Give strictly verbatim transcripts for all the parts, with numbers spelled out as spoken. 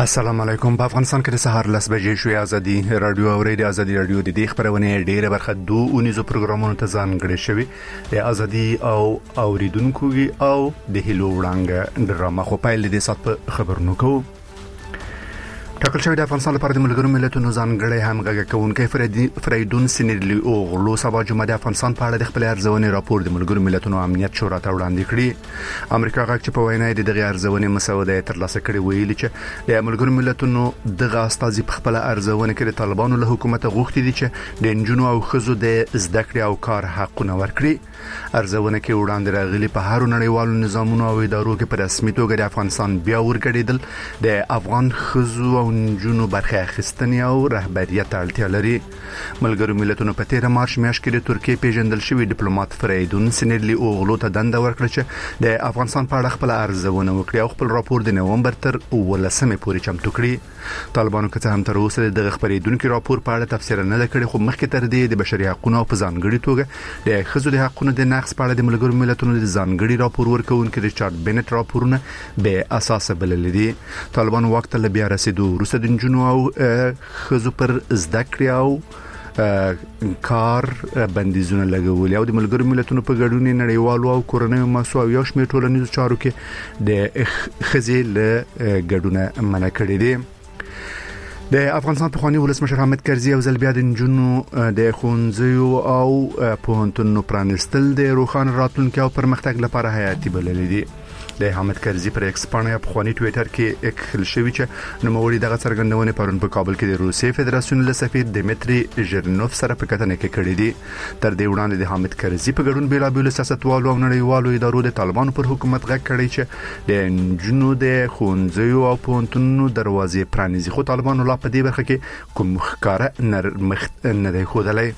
السلام علیکم. په افغانستان کې د سهار لس بجې شوې. ازادي رادیو او ریډیو ازادي رادیو د دې خبرونه ډیره برخه دوه اونیزو پروګرامونو ته ځانګړي شوی د ازادي او اوریدونکو او د هلو وړاندې ډرامه خو پایل دې سات په خبرونو کو ټاکل شوی د افغانستان لپاره د ملګرو ملتونو ځانګړي همغږي کوونکی فریدون سینیرلی او غلو سبا جمعه د افغانستان په اړه د خپل ارزونې راپور د ملګرو ملتونو امنیت شورا ته وړاندې کړی. امریکا غاښ چې په وینا د دغه ارزونې مسوده ترلاسه کړې ویلي چې د ملګرو ملتونو دغه استازي په خپل ارزونه کې د طالبانو له حکومت غوښتي دي چې د انجونو او خزو د زده کړې او کار حقونه ورکړي. ارزونه کې وړاندې راغلي په هر نړیوالو نظامونو او ادارو کې په رسمي توګه د افغانستان بیا ورګړېدل د افغان خزو او جنو برخه اخیستنې او رهبریت اړتیا لري. ملګرو ملتونو په تیر مارچ میاشت کې د ترکیې پیژندل شوی ډیپلوماټ فریدون سینیرلی اوغلو ته دنده ورکړه چې د افغانستان په اړه خپل ارزونه وکړي او خپل راپور د نومبر تر ولسمې پورې چمتو کړي. طالبانو که څه هم تر اوسه د خبرېدونکو راپور په اړه تفسیر نه کړی، خو مخکې تر دې د بشري حقوقو په ځانګړي توګه د خزو د حقوقو د نقض په اړه د ملګرو ملتونو د ځانګړي راپور ورکوونکي ریچارډ بنت راپورونه به اساس بلل دي. طالبانو وخت له بیا رسیدو وروسته د جنو او خزو پر زده کړې او کار بندیزونه لګولي او د ملګرو ملتونو په ګډون نړیوالو او کورنیو مسو او یو شمېر ټولنیزو چارو کې د خزې له ګډونه منع کړي دي. د افغانستان پخوانی ولسمشر حامد کرزي او زلبیا د جنونو د خونځیو او پوهنتونونو پرانستل د روښانه راتلونکي او پرمختګ لپاره حیاتي بلل دي. د حامد کرزي پر ایکس باندې په خواني ټوئیټر کې اکخل شوی چې نوموړي دغه څرګندونه پرون په کابل کې د روسي فدراسیون له سفیر دمیتری ژرنوف سره په کتنه کې کړې دي. تر دې وړاندې د حامد کرزي په ګډون بیلابیل سیاستوالو او نړیوالو ادارو د طالبانو پر حکومت غږ کړی چې د جنو د خونځیو او پوهنتونونو دروازې پرانیزي، خو طالبانو لا په دې برخه کې کوم ښکاره نرمښت نه دی ښودلی.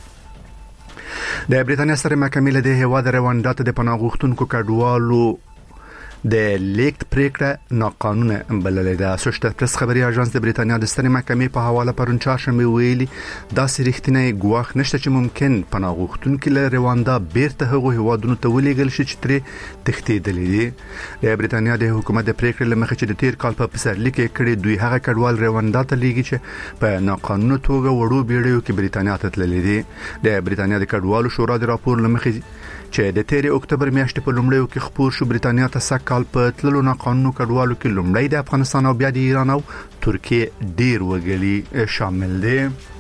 د بریټانیا سره محکمې له د هیواد رواندا ته د پناه غوښتونکو کډوالو د لیکت پریکړه ناقانونه بللې ده. اسوشییټډ پریس خبري اژانس د بریټانیا د سترې محکمې په حواله پرون چهارشنبه ویلي دا سریښتنی ګواښ نشته چې ممکن پناه غوښتونکي له رواندا بیرته هغو هیوادونو ته ولېږل شي چې ترې تښتېدلي دي. د بریټانیا د حکومت د پریکړې لمخې چې د تیر کال په پسرلي کې کړي دوی هغه کډوال رواندا ته لیږي چې په ناقانونه توګه وړو بیړیو کې بریټانیا ته تللي دي. د بریټانیا د کډوالو شورا د راپور لمخې چې د تیر اکتوبر میاشتې په لومړیو کې خپور شو بریټانیا ته سږ کال په تللو ناقانونه کډوالو کې لومړی د افغانستان او بیا د ایران او ترکیې ډیر وګړي شامل دي.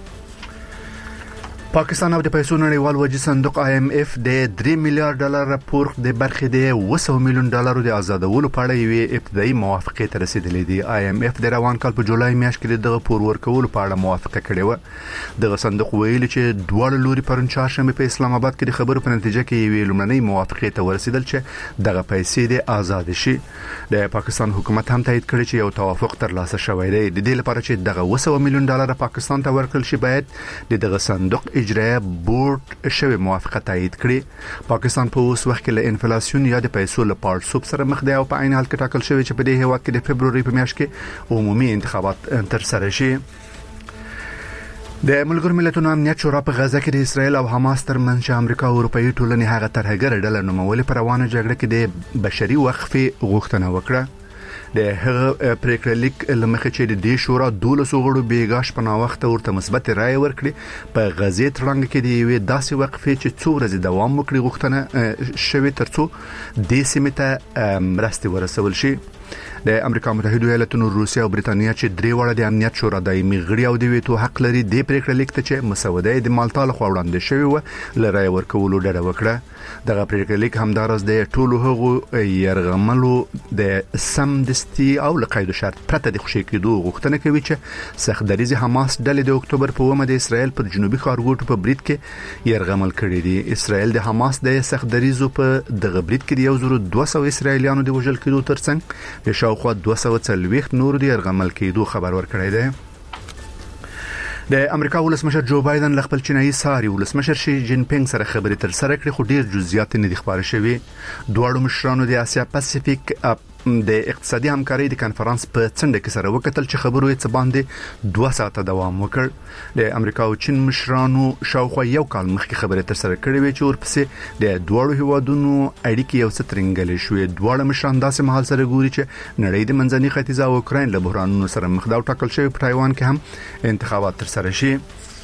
پاکستان او د پیسو نړیوال وجې صندوق آی ایم اف د درې میلیارډ ډالر راپور د برخې د اوه سوه میلیون ډالرو د آزادولو په اړه یوې ابتدایي موافقې ته رسیدلې دي. آی ایم اف د روان کال په جولای میاشت کې دغه پور ورکولو په اړه موافقه کړې و. دغه صندوق ویلي چې دواړه لوري پرون چهارشنبه په اسلام آباد کې د خبرو په نتیجه کې یوې لومړنۍ موافقې ته ورسیدل چې دغه پیسې د آزاد شي. د پاکستان حکومت هم تایید کړی چې یو توافق ترلاسه شوی دی. د دې لپاره چې دغه اوه سوه میلیون ډالر پاکستان ته ورکړل شي باید د دغه صندوق اجرایه بورډ شوی موافقه تایید کړي. پاکستان په اوس وخت کې له انفلیسیون یا د پیسو له پړسوب سره مخ دی او په عین حال کې ټاکل شوی چې په دې هیواد کې د فبروري په میاشت کې عمومي انتخابات تر سره شي. د ملګرو ملتونو امنیت شورا په غزه کې د اسرایل او حماس ترمنځ چې امریکا او اروپאי ټولنې هغه ترهګر ډله نومولې پر روانه جګړه کې د بشري وقفې غوښتنه وکړه. د هغه پریکړه لیک لمخې چې د دې شورا دولس غړو بیګاش په ناوخته ورته مثبت رائے ورکړي په غزې ترڅنګ کې د یوې داسې وقفې چې څو ورځې دوام وکړي غوښتنه شوې ترڅو د سیمې ته مرستې ورسول شي. د امریکا متحده ایالاتونو، روسیا او بریټانیا چې درې واړه د امنیت شورا دایمي غړي او د ویټو حق لري د پریکړه لیک ته چې مسوده د مالټا له خوا وړاندې شوی و لرای ورکولو ډډه وکړه. دغه پریکړه لیک همدارس د ټولو هغو يرغملو د سمدستي او لقید شرط پرته د خوشی کېدو غوښتنه کوي چې سختدریز حماس ډلې د اکتوبر په اومه د اسرائیل پر جنوبي ښارګوټو په برید کې يرغمل کړي دي. اسرائیل د حماس د سختدریزو په دغه برید کې یو زر دوه سوه اسرائیلیانو د وژل کېدو ترڅنګ د شاوخوا دوه سوه څلوېښت نور د يرغمل کېدو خبر ورکړی دی. د امریکا ولسمشر جو بایدن له خپل چینایي ساري ولسمشر شي جین پینګ سره خبرې تر سره کړې، خو ډیر جزئیات نه دي خبره شوي. دواړو مشرانو د اسیا پاسفیک د اقتصادي همکارۍ د کانفرنس په څنډه کې سره وکتل چې خبرو یې څه باندې دوه ساعته دوام وکړ. د امریکا او چین مشرانو شاوخوا یو کال مخکې خبرې تر سره کړې وې چې ورپسې د دوه هیوادونو اړیکې یو څه ترنګلې شوې. دواړه مشران داسې مهال سره ګوري چې نړۍ د منځني ختیځ او اوکراین له بحرانونو سره مخ دا ټاکل شوی په تایوان کې هم انتخابات تر سره شي.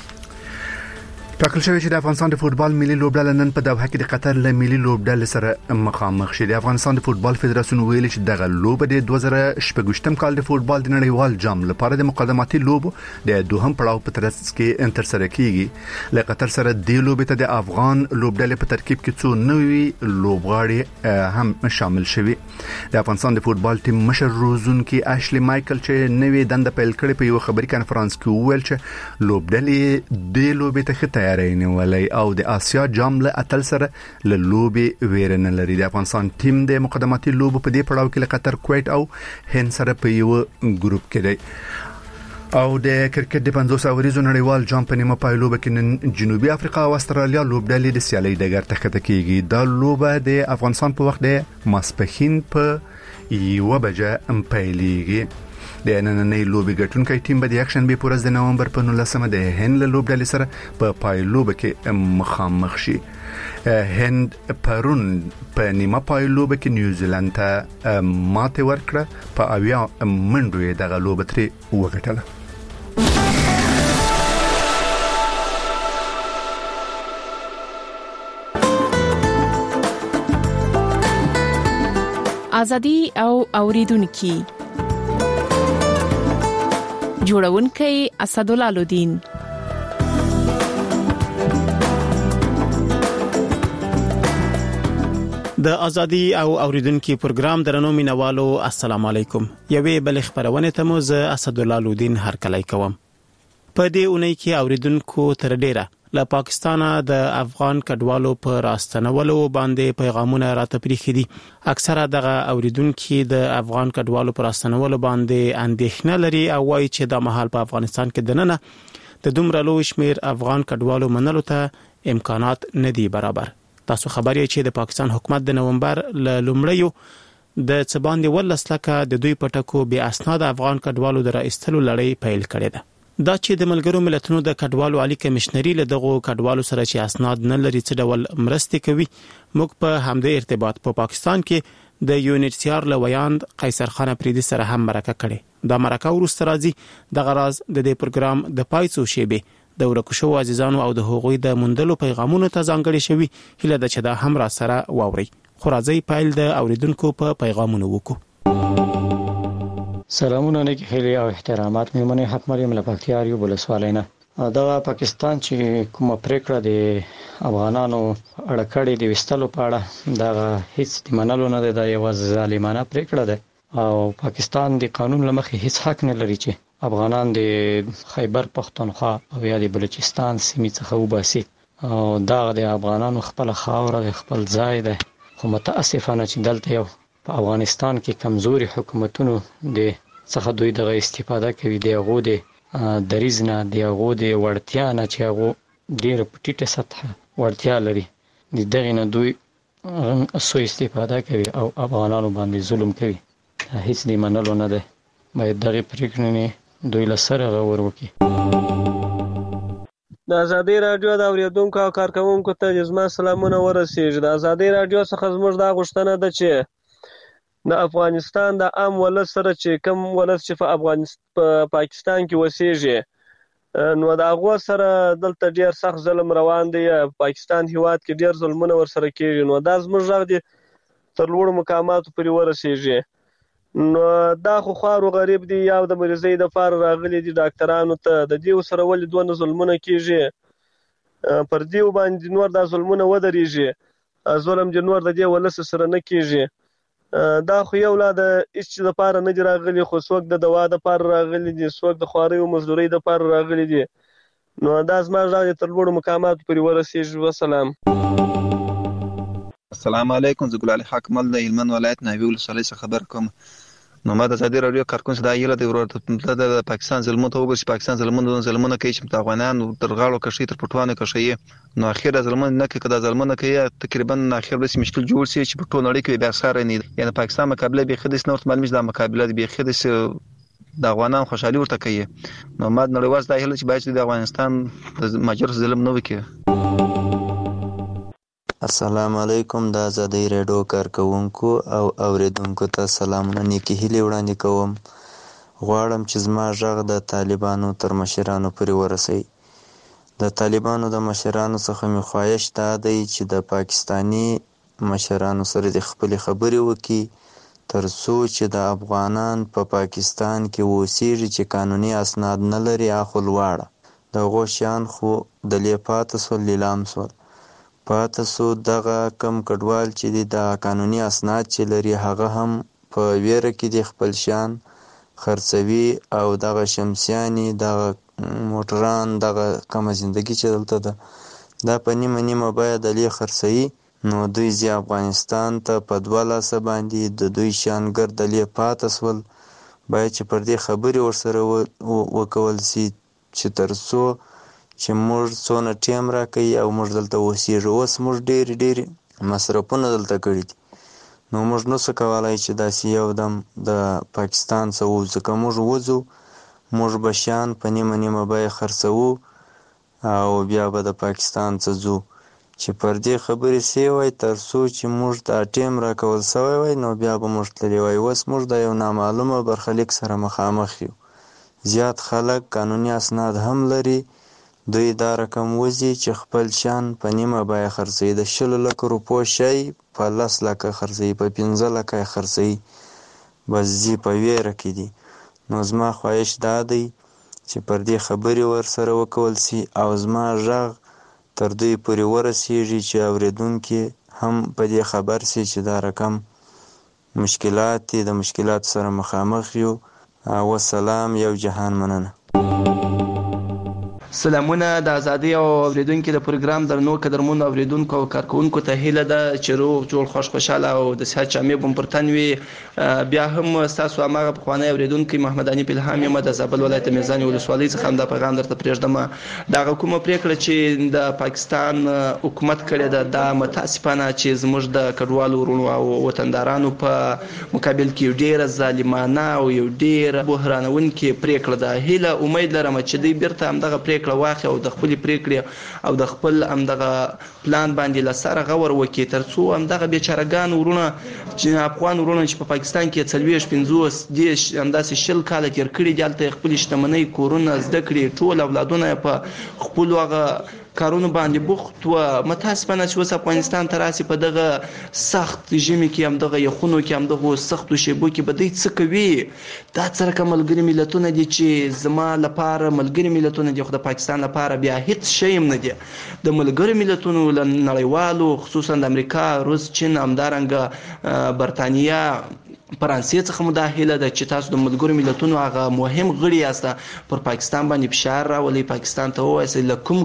ټاکل شوی چې د افغانستان د فوتبال ملي لوبډله نن په دوحه کې د قطر له ملي لوبډلې سره مخامخ شي. د افغانستان د فوتبال فدراسیون ویلي چې دغه لوبه د دوه زره شپږم کال د فوتبال د نړیوال جام لپاره د مقدماتي لوبو د دوهم پړاو په ترڅ کې تر سره کیږي. له قطر سره د لوبې ته د افغان لوبډلې په ترکیب کې څو نوي لوبغاړي هم شامل شوي. د افغانستان د فوتبال ټیم مشر روزونکي اشلی مایکل چې نوې دنده پیل کړې په یو خبري کانفرنس کې وویل چې لوبډلې د لوبې ته خطر ولای او د آسیا جام له اتل سره له لوبي ویرنه لري. د افغانستان ټیم د مقدماتي لوبو په دې پړاو کې له قطر، کویت او هند سره په یو ګروپ کې دی. او د کرکټ د پنځوس اوریزو نړیوال جام په نیمه پایلوبه کې نن جنوبي افریقا او استرالیا لوبډلې د سیالي ډګر ته ښکته کیږي. دا لوبه د افغانستان په وخت د ماسپښین په یو بجه پیلېږي. د نننۍ لوبې ګټونکي ټیم به د اکشن به پورز د نومبر په نولسمه د هند له لوبډلې سره په پایلوبه کې مخامخ شي. هند پرون په نیمه پایلوبه کې نیوزیلند ته ماته ورکړه، په اویا منډو یې دغه لوبه ترې وګټله. ازادي او اوریدونکو جوړونکی اسدالله لودین. د ازادي او اوریدونکو پروګرام درنو مینوالو السلام علیکم. یوې بل خبرونه ته مو زه اسدالله لودین هرکلی کوم. په دې اونۍ کې اوریدونکو تر ډیره له پاکستانه د افغان کډوالو په راستنولو باندې پیغامونه راتپریخي دي. اکثره دغه اوریدونکو د افغان کډوالو په راستنولو باندې اندېښنه لري او وايي چې د مهال په افغانستان کې د نننه د دومره لوی شمیر افغان کډوالو منلو ته امکانات نه دي برابر. تاسو خبرې چې د پاکستان حکومت د نومبر ل لومړیو د څباندې ولسلکه د دوی پټکو بیا اسناد افغان کډوالو د راستلو لړۍ پیل کړې ده. دا چې د ملګرو ملتونو د کډوالو عالی کمشنري له دغه کډوالو سره چې اسناد نه لري څه ډول مرستې کوي، موږ په همدې ارتباط په پاکستان کې د یونیسیار لویاند قیصر خان افریدي سره هم مرکه کړې. دا مرکه ورسته راځي د غراز د دې پروګرام د پایڅو شیبه د ورکوشو عزیزانو او د حقوقي د مندلو پیغامونو ته ځانګړي شوی. هله د چې دا هم را سره واوري. خو راځي پایل د اوریدونکو په پیغامونو وکړو. سلامونه نیکی خیلی او احترامات میمنه حق مریم لپاکتیاریو بولسوالینه. دا پاکستان چې کومه پریکړه د افغانانو اړکړې د وستلو په اړه دا هیڅ د منلو نه ده. دا یو ظالمانه پریکړه ده او پاکستان د قانون لمخې هیڅ حق نه لري چې افغانان د خیبر پختونخوا او یا د بلوچستان سیمې څخه وباسي. او دا د افغانانو خپل خاور خپل ځای ده. خو متاسفانه چې دلته یو په افغانستان کې کمزوري حکومتونو د څخه دوی دغه استفاده کوي. د هغو د دریځ نه، د هغو د وړتیا نه چې هغو ډېره په ټیټه سطحه وړتیا لري، د دغې نه دوی سو استفاده کوي او افغانانو باندې ظلم کوي. هیڅ د منلو نه ده. باید دغې پرېکړې دوی له سره غور وکړي. د ازادي راډیو د اوریدونکو او کارکوونکو ته زما سلامونه ورسیږي. د ازادي راډیو څخه زموږ دا غوښتنه ده چې د افغانستان د عام ولس سره چې کم ولس چې په افغانستان په پاکستان کې وسیږي، نو د هغو سره دلته ډیر سخت ظلم روان دی. پاکستان هیواد کې ډیر ظلمونه ورسره کیږي. نو دا زموږ غږ دی تر لوړو مقاماتو پورې ورسیږي. نو دا خو خوارو غریب دی یا د مریضۍ د پاره راغلي دي ډاکټرانو ته. د دې سره ولې دونه ظلمونه کیږي؟ پر دې باندې نور دا ظلمونه ودرېږي. ظلم د نور د دې ولس سره نه کیږي. دا خو یو لا د هیڅ د پاره نه دی راغلي، خو څوک د دوا د پاره راغلي دي، څوک د خوارۍ او مزدورۍ د پاره راغلي دي. نو دا زما غږ تر لوړو مقاماتو پورې ورسیږي. وسلام. السلام علیکم. زه ګلالي حاکمل د هلمند ولایت ناوې ولسوالۍ څخه خبر کوم. نو ما د ازادي رادیو کارکونکو دا یله د ورته د پاکستان ظلمونو ته وګورئ، پاکستان ظلمونو ظلمونه کوي چې افغانان تر غاړو کشي تر پټوانه کشي، نو اخیرا ظلمونه نه کوي، کدا ظلمونه کوي تقریبا اخر به مشکل جوړ شي چې په ټول نړۍ کې بیا سره نه، یعنی پاکستان مقابله به خدای نورت معلومه ده، مقابله به خدای د افغانان خوشحالي ورته کوي. نو ما نړیواز دا هله چې باید د افغانستان د ماجر ظلم نه وکړي. السلام علیکم. د ازادي رادیو کارکونکو او اوریدونکو ته سلامونه نیکی هیلې وړاندې کوم. غواړم چې زما غږ د طالبانو تر مشرانو پورې ورسوي. د طالبانو د مشرانو څخه مې خواهش دا دی چې د پاکستانی مشرانو سره د خپل خبرې وکړي تر څو چې د افغانان په پا پاکستان کې اوسېږي چې قانوني اسناد نه لري اخو لواړه د غوښیان خو د لیپات سو لیلام سو پات سو دغه کم کډوال چې د قانوني اسناد چې لري هغه هم په ویره کې د خپل شان خرڅوي او دغه شمسیانی دغه موټران دغه کم زندگی چې دلته ده دا په نیمه نیمه باید دلی خرڅوي. نو دوی زی افغانستان ته په دوه لاسه باندې د دوی شان ګردلې پاتې سول. باید چې پر دې خبرې ورسره وکول سي چې تر څو چې موږ څونه ټیم راکوي او موږ دلته اوسېږو. اوس موږ ډېرې ډېرې مصرفونه دلته کړي دي، نو موږ نسو کولی چې داسې یو دم د پاکستان څخه ووځو. که موږ وځو موږ به شیان په نیمه نیمه بیه خرڅوو او بیا به د پاکستان څخه ځو. چې پر دې خبرې سی وای تر څو چې موږ دا ټیم راکول سوی وای نو بیا به موږ تللی وای. اوس موږ د یو نامعلومه برخلیک سره مخامخ یو. زیات خلک قانوني اسناد هم لري، دوی دا رقم وځي چې خپل شان په نیمه بیه خرڅوي. د شلو لکو روپو شی په لس لکه خرڅوي، په پنځه لکه یې خرڅوي، بس ځي په ویره کې دي. نو زما خواهش دا دی چې پر دې خبرې ورسره وکول سي او زما غږ تر دوی پورې ورسیږي چې اوریدونکي هم په دې خبر سي چې دا رقم مشکلات دي، د مشکلات سره مخامخ یو. والسلام، یو جهان مننه. سلامونه د ازادي او اوریدونکو د پروګرام درنو قدرمنو اوریدونکو او کارکونکو ته هیله ده چې روغ جوړ خوش خوشاله او د صحت جامع بم پرتن وي. بیا هم تاسو هغه په خوانه اوریدونکو محمد انیب الهام یم د زابل ولایت میزان ولسوالۍ څخه د پیغام درته پرېږدم. دا حکومت پریکړه چې د پاکستان حکومت کړی ده دا متاسفانه چې زموږ د کډوالو ورونو او وطندارانو په مقابل کې ډیره ظالمانه او یو ډیره بحرانونکې پریکړه ده. هیله امید لرم چې دوی بیرته همدغه پریکړه واخی او د خپل پریکړې او د خپل همدغه پلان باندې لسره غور وکړي تر څو همدغه بیچارهګان ورونه چې افغان ورونه چې په پاکستان کې څلوېښت پنځوس دېرش همداسې شل کاله تېر کړي دي، هلته خپل شتمنۍ کورونه زده کړي، ټول اولادونه په خپلو هغه کارونو باندې بوخت و. متاسفانه چې اوس افغانستان ته راسي په دغه سخت ژمي کې همدغه یخونو کې همدغه سختو شیبو کې به دوی څه کوي؟ دا څه رقم ملګري ملتونه دي چې زما لپاره ملګري ملتونه دي، خو د پاکستان لپاره بیا هیڅ شی هم نه دي. د ملګرو ملتونو له نړیوالو خصوصا د امریکا، روس، چین، همدارنګه برطانیه، فرانسې څخه مداخله ده چې تاسو د ملګرو ملتونو هغه مهم غړي یاست، پر پاکستان باندې فشار راولي، پاکستان ته وایي له کوم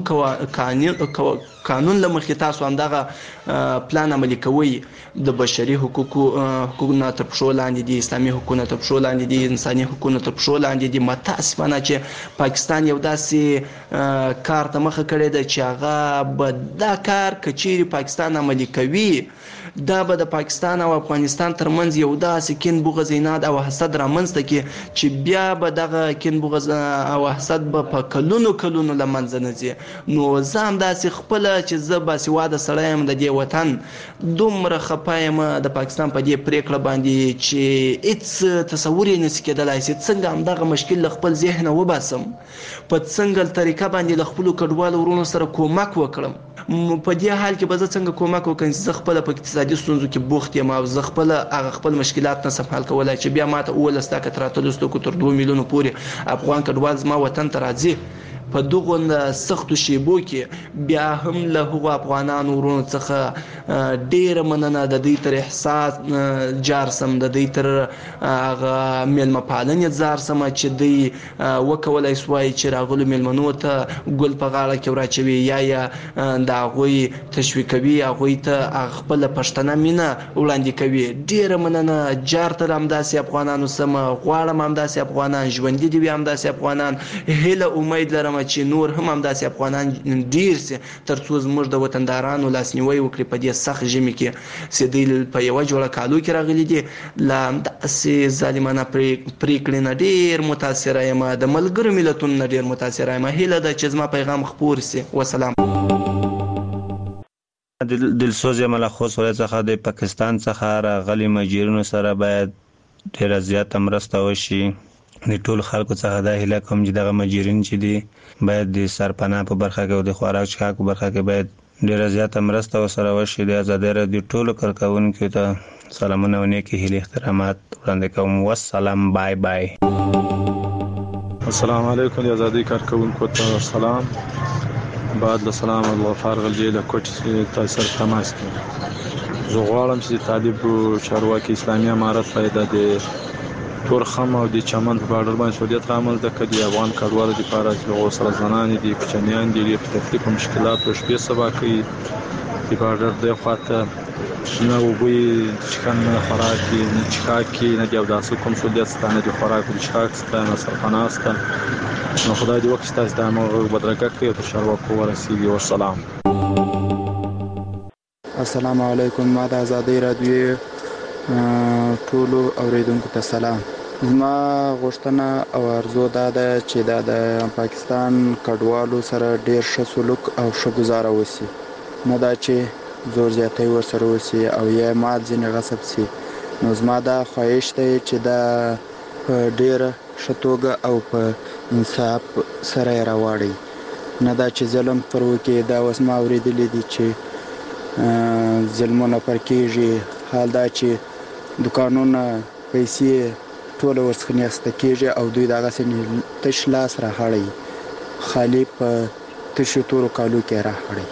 قانون له مخې تاسو همدغه پلان عملي کوئ. د بشري حقوقو حقوقونه تر پښو لاندې دي، اسلامي حقوقونه تر پښو لاندې دي، انساني حقوقونه تر پښو لاندې دي. متاسفانه چې پاکستان یو داسې کار ته مخه کړې ده چې هغه به دا کار کچېرې پاکستان عملي کوي دا به د پاکستان او افغانستان ترمنځ یو داسې کین بغض عناد او حسد رامنځته کې چې بیا به دغه کین بغض او حسد به په کلونو کلونو له منځه نه ځي. نو زه همداسې خپله چې زه باسواده سړی یم د دې وطن دومره خفه یم د پاکستان په دې پرېکړه باندې چې هېڅ تصور یې نشي کېدلی چې څنګه همدغه مشکل له خپل ذهنه وباسم، په څنګه طریقه باندې له خپلو کډوالو ورونو سره کومک وکړم. په دې حال کې به زه څنګه کومک وکړم چې زه خپله په اقتصادي ستونزو کې بوخت یم او زه خپله هغه خپل مشکلات نسم حل کولی چې بیا ماته اوولس لکه تر اتلس لکو تر دوه میلیونو پورې افغان کډوال زما وطن ته راځي. په دغه سختو شیبو کې بیا هم له هغو افغانانو ورونو څخه ډیره مننه د دې تر احساس جار سم د دې تر هغه میلمه پالنې زار سم چې دوی وکولای سوای چې راغلو میلمنو ته ګل په غاړه کې وراچوي یا یا د هغوی تشویقوي هغوی ته خپل پښتنه مینه وړاندې کوي. ډیره مننه جار تر همداسې افغانانو سم غواړم همداسې افغانان ژوندي دي وي همداسې افغانان هیله امید لرم چې نور هم همداسې افغانان ډیر سي ترڅو زموږ د وطندارانو لاسنیوي وکړي په دې سخت ژمي کې چې دوی په یوه جوړه کالو کې راغلي دي. له همداسې ظالمانه پریکړې نه ډیر متاثره یم د ملګرو ملتونو نه ډیر متاثره یم. هیله ده چې زما پیغام خپور سي. وسلام. دلسوز یم له خوست ولایت څخه د پاکستان څخه راغلي مهاجرینو سره باید ډیره زیاته مرسته وشي. د ټول خلکو څخه دا هیله کوم چې دغه مهاجرین چې دي باید د سرپناه په برخه کې او د خوراک څښاک په برخه کې باید ډیره زیاته مرسته ورسره وشي. د ازادۍ راډیو ټولو کارکوونکو ته سلامونه او نیکې هیلې احترامات وړاندې کوم. والسلام. بای بای. السلام علیکم. د ازادۍ کارکوونکو ته سلام. بعد له سلام الغفار غلجی له کوټ تاثیر تماس کړ. زه غواړم چې طالب چارواکي اسلامي امارت پیدا د تورخم او د چمن په بارډر باندې سعودیت عمل د کدي افغان کډوالو لپاره چې غو سره زنان دي کوچنیان دي په تکلیف او مشکلات او شپې سبا کوي د بارډر د خواته نه وبوي چې کنه خوراکي نه چکاکي نه دی او داسې کوم سعودیت ستانه د خوراک او چکاک ستانه سرپناسته نو خدای دې وکړي تاسو د موږ بدرګه کوي او شروع ورسیږي. والسلام. السلام علیکم. ما د ازادۍ راډیو ټولو اوریدونکو ته سلام. زما غوښتنه او ارزو دا ده چې دا د پاکستان کډوالو سره ډیر ښه سلوک او ښه گزاره وسی، نه دا چې زور زیاتی ورسره وسی او یا مال ځینې غصب سي. نو زما دا خواهش دی چې دا په ډیره ښه توګه او په انصاف سره یې راواړي، نه دا چې ظلم پر وکړي. دا اوس ما اورېدلی دي چې ظلمونه پر کېږي. حال دا چې دوکانونه پیسې ټوله ورڅخه نیسته کېږي او دوی دغسې تش لاس راخړی، خالي په تشو تورو کالو کې راخړی.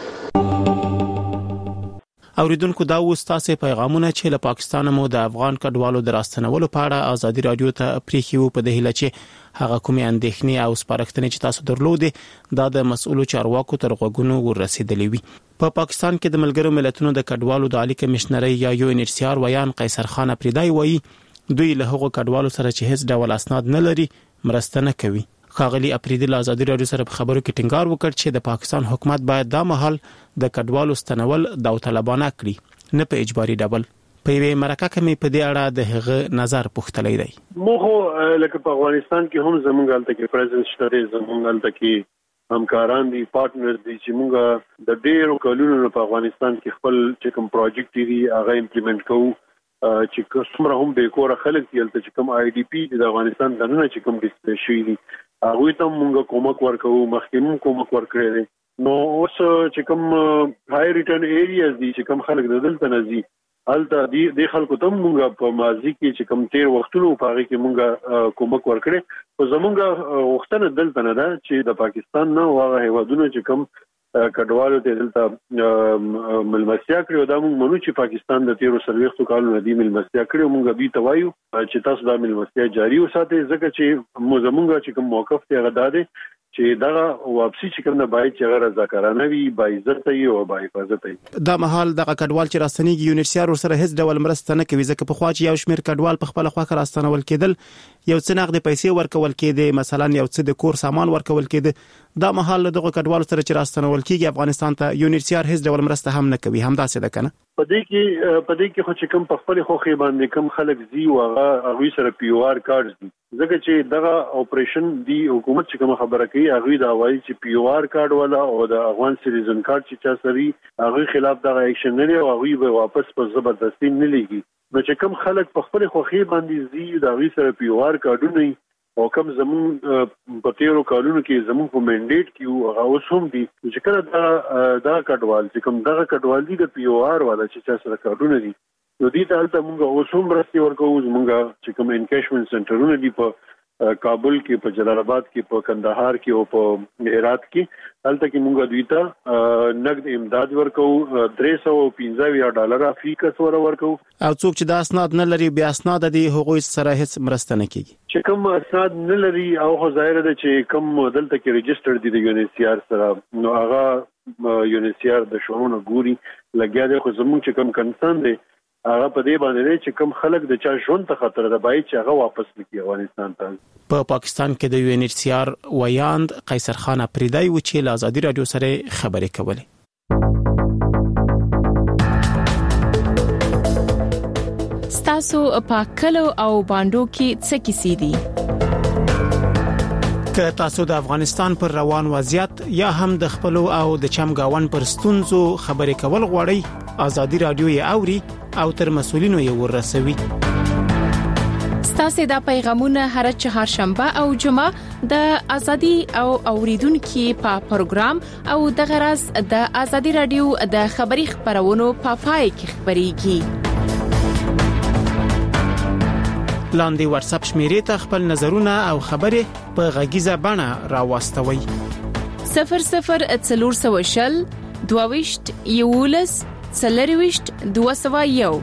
اوریدونکو دا و ستاسو پیغامونه چې له پاکستان مو د افغان کډوالو د راستنولو په اړه ازادي رادیو ته پریخیو په د هیله چې هغه کومې اندېښنې او سپارښتنې چې تاسو درلودې دا د مسؤلو چارواکو تر غوږونو ورسېدلې وي. په پا پاکستان کې د ملګرو ملتونو د کډوالو د عالی کمشنرۍ یا یو ان ایچ سی آر ویان قیصر خان افریدی وایي دوی له هغو کډوالو سره چې هیڅ ډول اسناد نه لري مرسته نه کوي. ښاغلي افریدی له ازادي رادیو سره په خبرو کې ټینګار وکړ چې د پاکستان حکومت باید دا مهال د کډوالو ستنول داوطلبانه کړي، نه په اجباري ډول. په یوه مرکه کې مې په دې اړه د هغه نظر پوښتلی دی. موږ لکه په افغانستان کې هم زموږ هلته کې پریزنس شته، زموږ هلته کې همکاران دي، پارټنر دي چې موږ د ډېرو کلونو په افغانستان کې خپل چې کوم پروجیکټ دي هغه امپلیمنٹ کوو چې څومره هم به کور خلک دي هلته چې کوم آی ډي پی د افغانستان دننه چې کوم ډیسپلی شوي دي هغوی ته موږ کومک ورکوو، مخکې هم کومک ورکړی دی. نو اوس چې کوم هاي ریټرن ایریاز دي چې کوم خلک د دلته نه ځي هلته د خلکو ته موږ په ماضي کې چې کوم تیر وختونو په هغې کې موږ کومک ورکړی. خو زموږ غوښتنه دلته نه ده چې د پاکستان نه هغه هیوادونه چې کوم کډوالو ته دلته ملمستیا کړي او دا موږ منو چې پاکستان د تیرو څلوېښتو کالونو نه دې ملمستیا کړي او موږ دوی ته وایو چې تاسو دا ملمستیا جاري وساتئ، ځکه چې زموږ چې کوم موقف دی هغه دا دی چې دغه واپسی چې کوم نه باید چې هغه رضاکارانه وي، باعزته وي او باحفاظته وي. دا مهال دغه کډوال چې راستنیږي یو ان ایچ سی آر سره هیڅ ډول مرسته نه کوي، ځکه په خوا چې یو شمېر کډوال په خپله خوا راستنول کېدل، یو څه نغدې پیسې ورکول کېدې، مثلا یو څه د کور سامان ورکول کېده. دا مهال دغه کډوال سره چې راستنول کېږي افغانستان ته یو ان ایچ سی آر هیڅ ډول مرسته هم نه کوي. همداسې ده کنه؟ په دې کې په دې کې خو چې کوم په خپل خوخي باندې کوم خلک زی او هغه هغه سره پی او آر کارت دي، ځکه چې دغه اپریشن دی حکومت چې کوم خبره کوي هغه دا وایي چې پی او آر کارت والا او د افغان سټیزن کارت چې چا سره هغه خلاف دغه اکشن نه لري او هغه به واپس په زبردستی نه لګي. نو چې کوم خلک په خپل خوخي باندې زی دا هغه سره پی او آر کارتونه او کوم زمون په تیرو کالونو کې زمون په منډیټ کې هغه اوس هم دي چې کله دا دا کډوال چې کوم دغه کډوال دي د پی او آر والا چې چا سره کارتونه دي نو دې ته هلته موږ اوس هم مرستې ورکوو. زموږ چې کوم انکیشمنټ سنټرونه دي په کابل کې په جلال آباد کې په کندهار کې او په هرات کې هلته کې موږ دوی ته نقد امداد ورکو درې سوه پنځه ډالر فی کس ورکو. او څوک چې د اسناد نه لري بیا اسناد د هغوی سره هیڅ مرسته نه کوي. چې کوم اسناد نه لري او خو ظاهر ده چې کوم دلته کې ريجستر دي د یو ان ایچ سی آر سره نو هغه یو ان ایچ سی آر د شورونه ګوري لګیا دی خو زموږ چې کوم کنسرن دی هغه په دې باندې چې کوم خلک د چا ژوند ته خطر ده باید چې هغه واپس نکړي افغانستان ته. په پا پاکستان کې د یو ان ایچ سی آر ویاند قیصر خان اپریدای و چې له ازادي رادیو سره خبرې کولې. ستاسو په کلو او باندو کې څه کیسې دي؟ که تاسو د افغانستان پر روان وضعیت یا هم د خپل او د چمګاون پر ستونزو خبرې کول غواړئ ازادي رادیو یې اوري او تر مسولینو یې ورسوي. ستاسو د پیغامونه هر چهارشنبه او جمعه د ازادي او اوریدونکو په پروګرام او د غرض د ازادي رادیو د خبري خبرونو په پای کې خبريږي. لاندې واتس اپ شمیرې ته خپل نظرونه او خبرې په غږیزه بڼه راوستوي. صفر صفر څلور سوه شل دوهويشت یولس څلرويشت دوه سوه یو.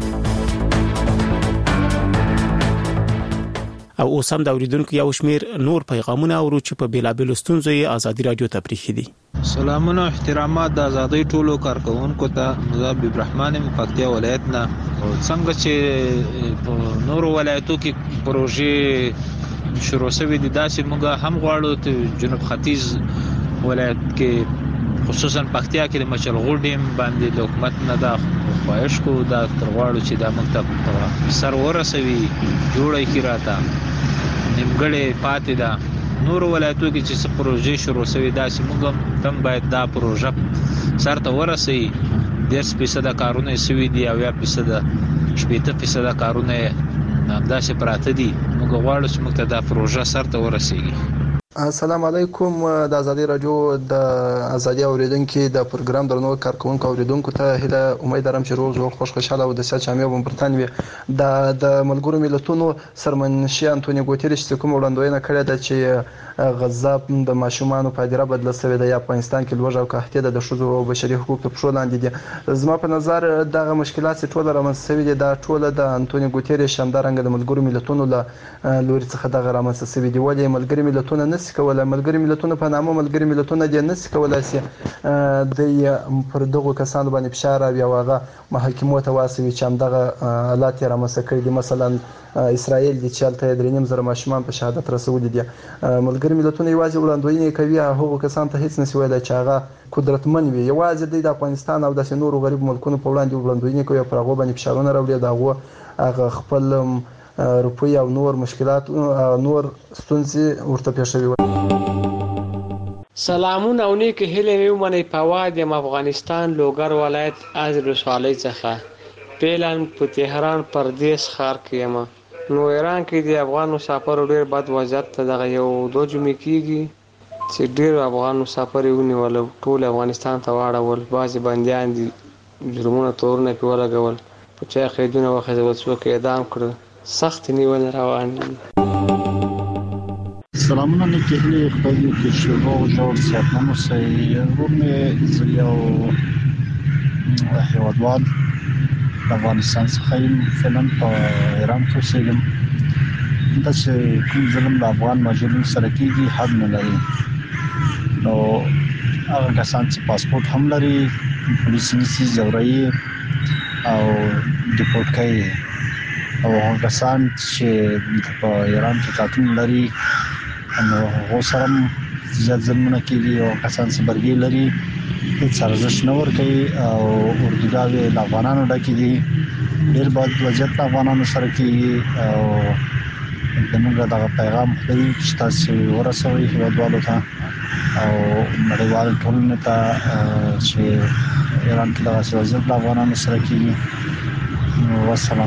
او اوس هم د اوریدونکو یو شمیر نور پیغامونه او چې په بیلابل ستونزو یې ازادي رادیو ته پریخي دي. سلامونه احترامات د ازادي ټولو کارکونکو ته مزاب ابراهیم پکتیا ولایت نه څنګه چې په نورو ولایتو کې پروژې شروع شوې دي داسې موږ هم غواړو ته جنوب ختیځ ولایت کې خصوصا پکتیا کې د مچلغو ډیم باندې د حکومت نه دا خواهش کو دا تر غواړو چې دا مکتب سر ورسوي جوړه کی راته نیمګړې پاتې ده نور ولایتو کې چې پروژې شروع شوي داسې موږ هم باید دا پروژه سر ته ورسوي. دېرش فیصد کارونه سوي دي او یا فیصد شپږ فیصد کارونه همداسې پراته دي موږ غواړو چې موږ ته دا پروژه سر ته ورسیږي. السلام علیکم د ازادي رادیو د ازادي اوریدونکو د پروګرام درنو کارکونکو اوریدونکو ته هله امید لرم چې روغ جوړ خوش خوشاله او د سیاست شامل ومپرتان وي. د د ملګرو ملتونو سرمنشي انټونیو ګوتریش چې کوم وړاندوینه کړې ده چې غزا د ماشومان په اړه بدل شوی دی یا افغانستان کې لوږه او قحطي د شذو او بشري حقوقو په شو لاندې دي. زما په نظر دغه مشکلات ټول رامنځته شوي دي دا ټول د انټونیو ګوتریش همدارنګ د ملګرو ملتونو له لوري څخه دغه رامنځته شوي دي. ولې ملګري ملتونه نه کوله ملګری ملتونه په نامه ملګری ملتونه د نس کولای شي د پر دغه کسانو باندې فشار او هغه محاکمو ته واسوي چې هم دغه حالات رامنځته کړي دي. مثلا اسرائیل د چالتې درې نیم زره ماشومان په شهادت رسولي دي. ملګری ملتونه یوازې وړاندوینه کوي هغه کسان ته هیڅ نشي ویلای چې هغه قدرتمن وي. یوازې د افغانستان او د نورو غریب ملکونو په وړاندې وړاندوینه کوي پر هغه باندې فشارونه راوړي دا هغه خپل روپی او نور مشکلات نور ستونزې ورته پیښوي. سلامونه او نیک هیله وی منی پواد یم افغانستان لوګر ولایت از رسوالۍ څخه پیلان په تهران پردیس ښار کې یم. نو ایران کې د افغان مسافر ډیر بد وضعیت ته دغه یو دوه جمعې کیږي چې ډیر افغان مسافر ونیول ټول افغانستان ته واړول. بعضې بندیان دي جرمونه تورونه په ولګول په چا قیدونه وخت څوک اعدام کړ سخت نیول روان دي. سلامونه نیکهلی خیلی که شما جور سیادمان و سیروم زیو حیوادواد افغانستان سخیم فعلا پا ایران تو سیگم دا چه کم ظلم دا افغان ماجرون سرکیگی حد نلاری نو اگر کسان چه پاسپورت هم لاری پولیسی نیسی زورایی او دیپورت کئی او هر کسان چه پا ایران که کاتون لاری نو هغه سره زیات ظلمونه کوي او کسان چې برګي لري هیڅ ارزښت نه ورکوي او اردوګاوي د افغانانو ډکې دي ډېر بد وضعیت افغانانو سره کوي او دموږ دغه پیغام خپل چې تاسو ورسوي هیوادوالو ته او نړیوال ټولنې ته چې ایران کې دغه وضعیت د افغانانو سره کوي. والسلام.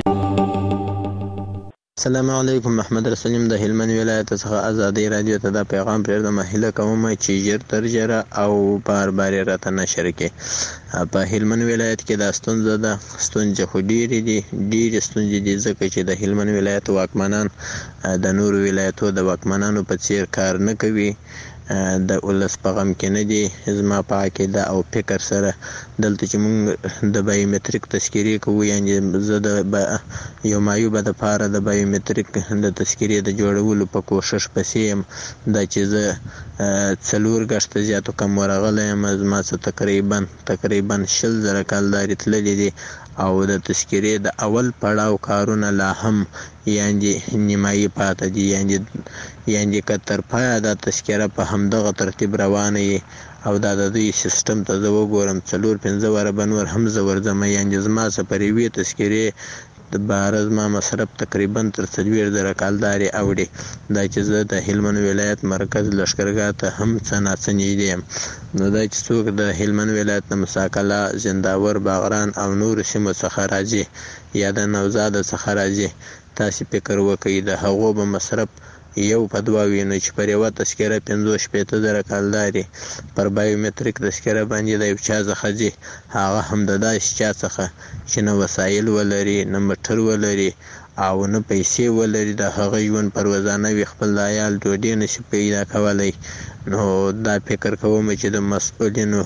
السلام علیکم. محمد رسولیم د هلمند ولایت څخه ازادي رادیو ته دا پیغام پرېږدم. هیله کوم چې ژر تر ژره او بار بار راته نشر کړي. په هلمند ولایت کې دا ستونزه ده. ستونزې خو ډېرې دي ډېرې ستونزې دي ځکه چې د هلمند ولایت واکمنان د نورو ولایتو د واکمنانو په څیر کار نه کوي، د ولس په غم کې نه دي. زما په عقیده او فکر سره دلته چې موږ د بایومتریک تذکرې کوو، یعنې زه د یو معیوبه دپاره د بایومتریک د تذکرې د جوړولو په کوشش پسې یم. دا چې زه څلور ګشته زیاتو کم ورغلی یم، زما څه تقریبا تقریبا شل زره کالدارې تللي دي او د تذکرې د اول پړاو کارونه لا هم یعنې نیمایي پاته دي. یعنې یعنې که تر پایه دا تذکره په همدغه ترتیب روانه وي او دا د دوی سیستم ته زه وګورم څلور پنځه واره به نور هم زه ورځم. یعنې زما څه پر یوې تذکرې د بهره زما مصرف تقریبا تر څلوېښت زره کالدارې اوړي. دا چې زه د هلمند ولایت مرکز لښکرګاه ته هم څه ناڅه نږدې یم. نو دا چې څوک د هلمند ولایت د مساکله، زنداور، باغران او نورو سیمو څخه راځي یا د نوزاده څخه راځي، تاسې فکر وکړئ د هغو به مصرف یو په دوه وي، نو چې پر یوه تذکره پنځوس شپېته زره کالدارې پر بایومتریک تذکره باندې د یو چا څخه ځي، هغه هم د داسې چا څخه چې نه وسایل ولري، نه موټر ولري او نه پیسې ولري، د هغه ژوند پر ورځانه وي، خپل د عیال ډوډۍ نشي پیدا کولی. نو دا فکر کوم چې د مسؤلینو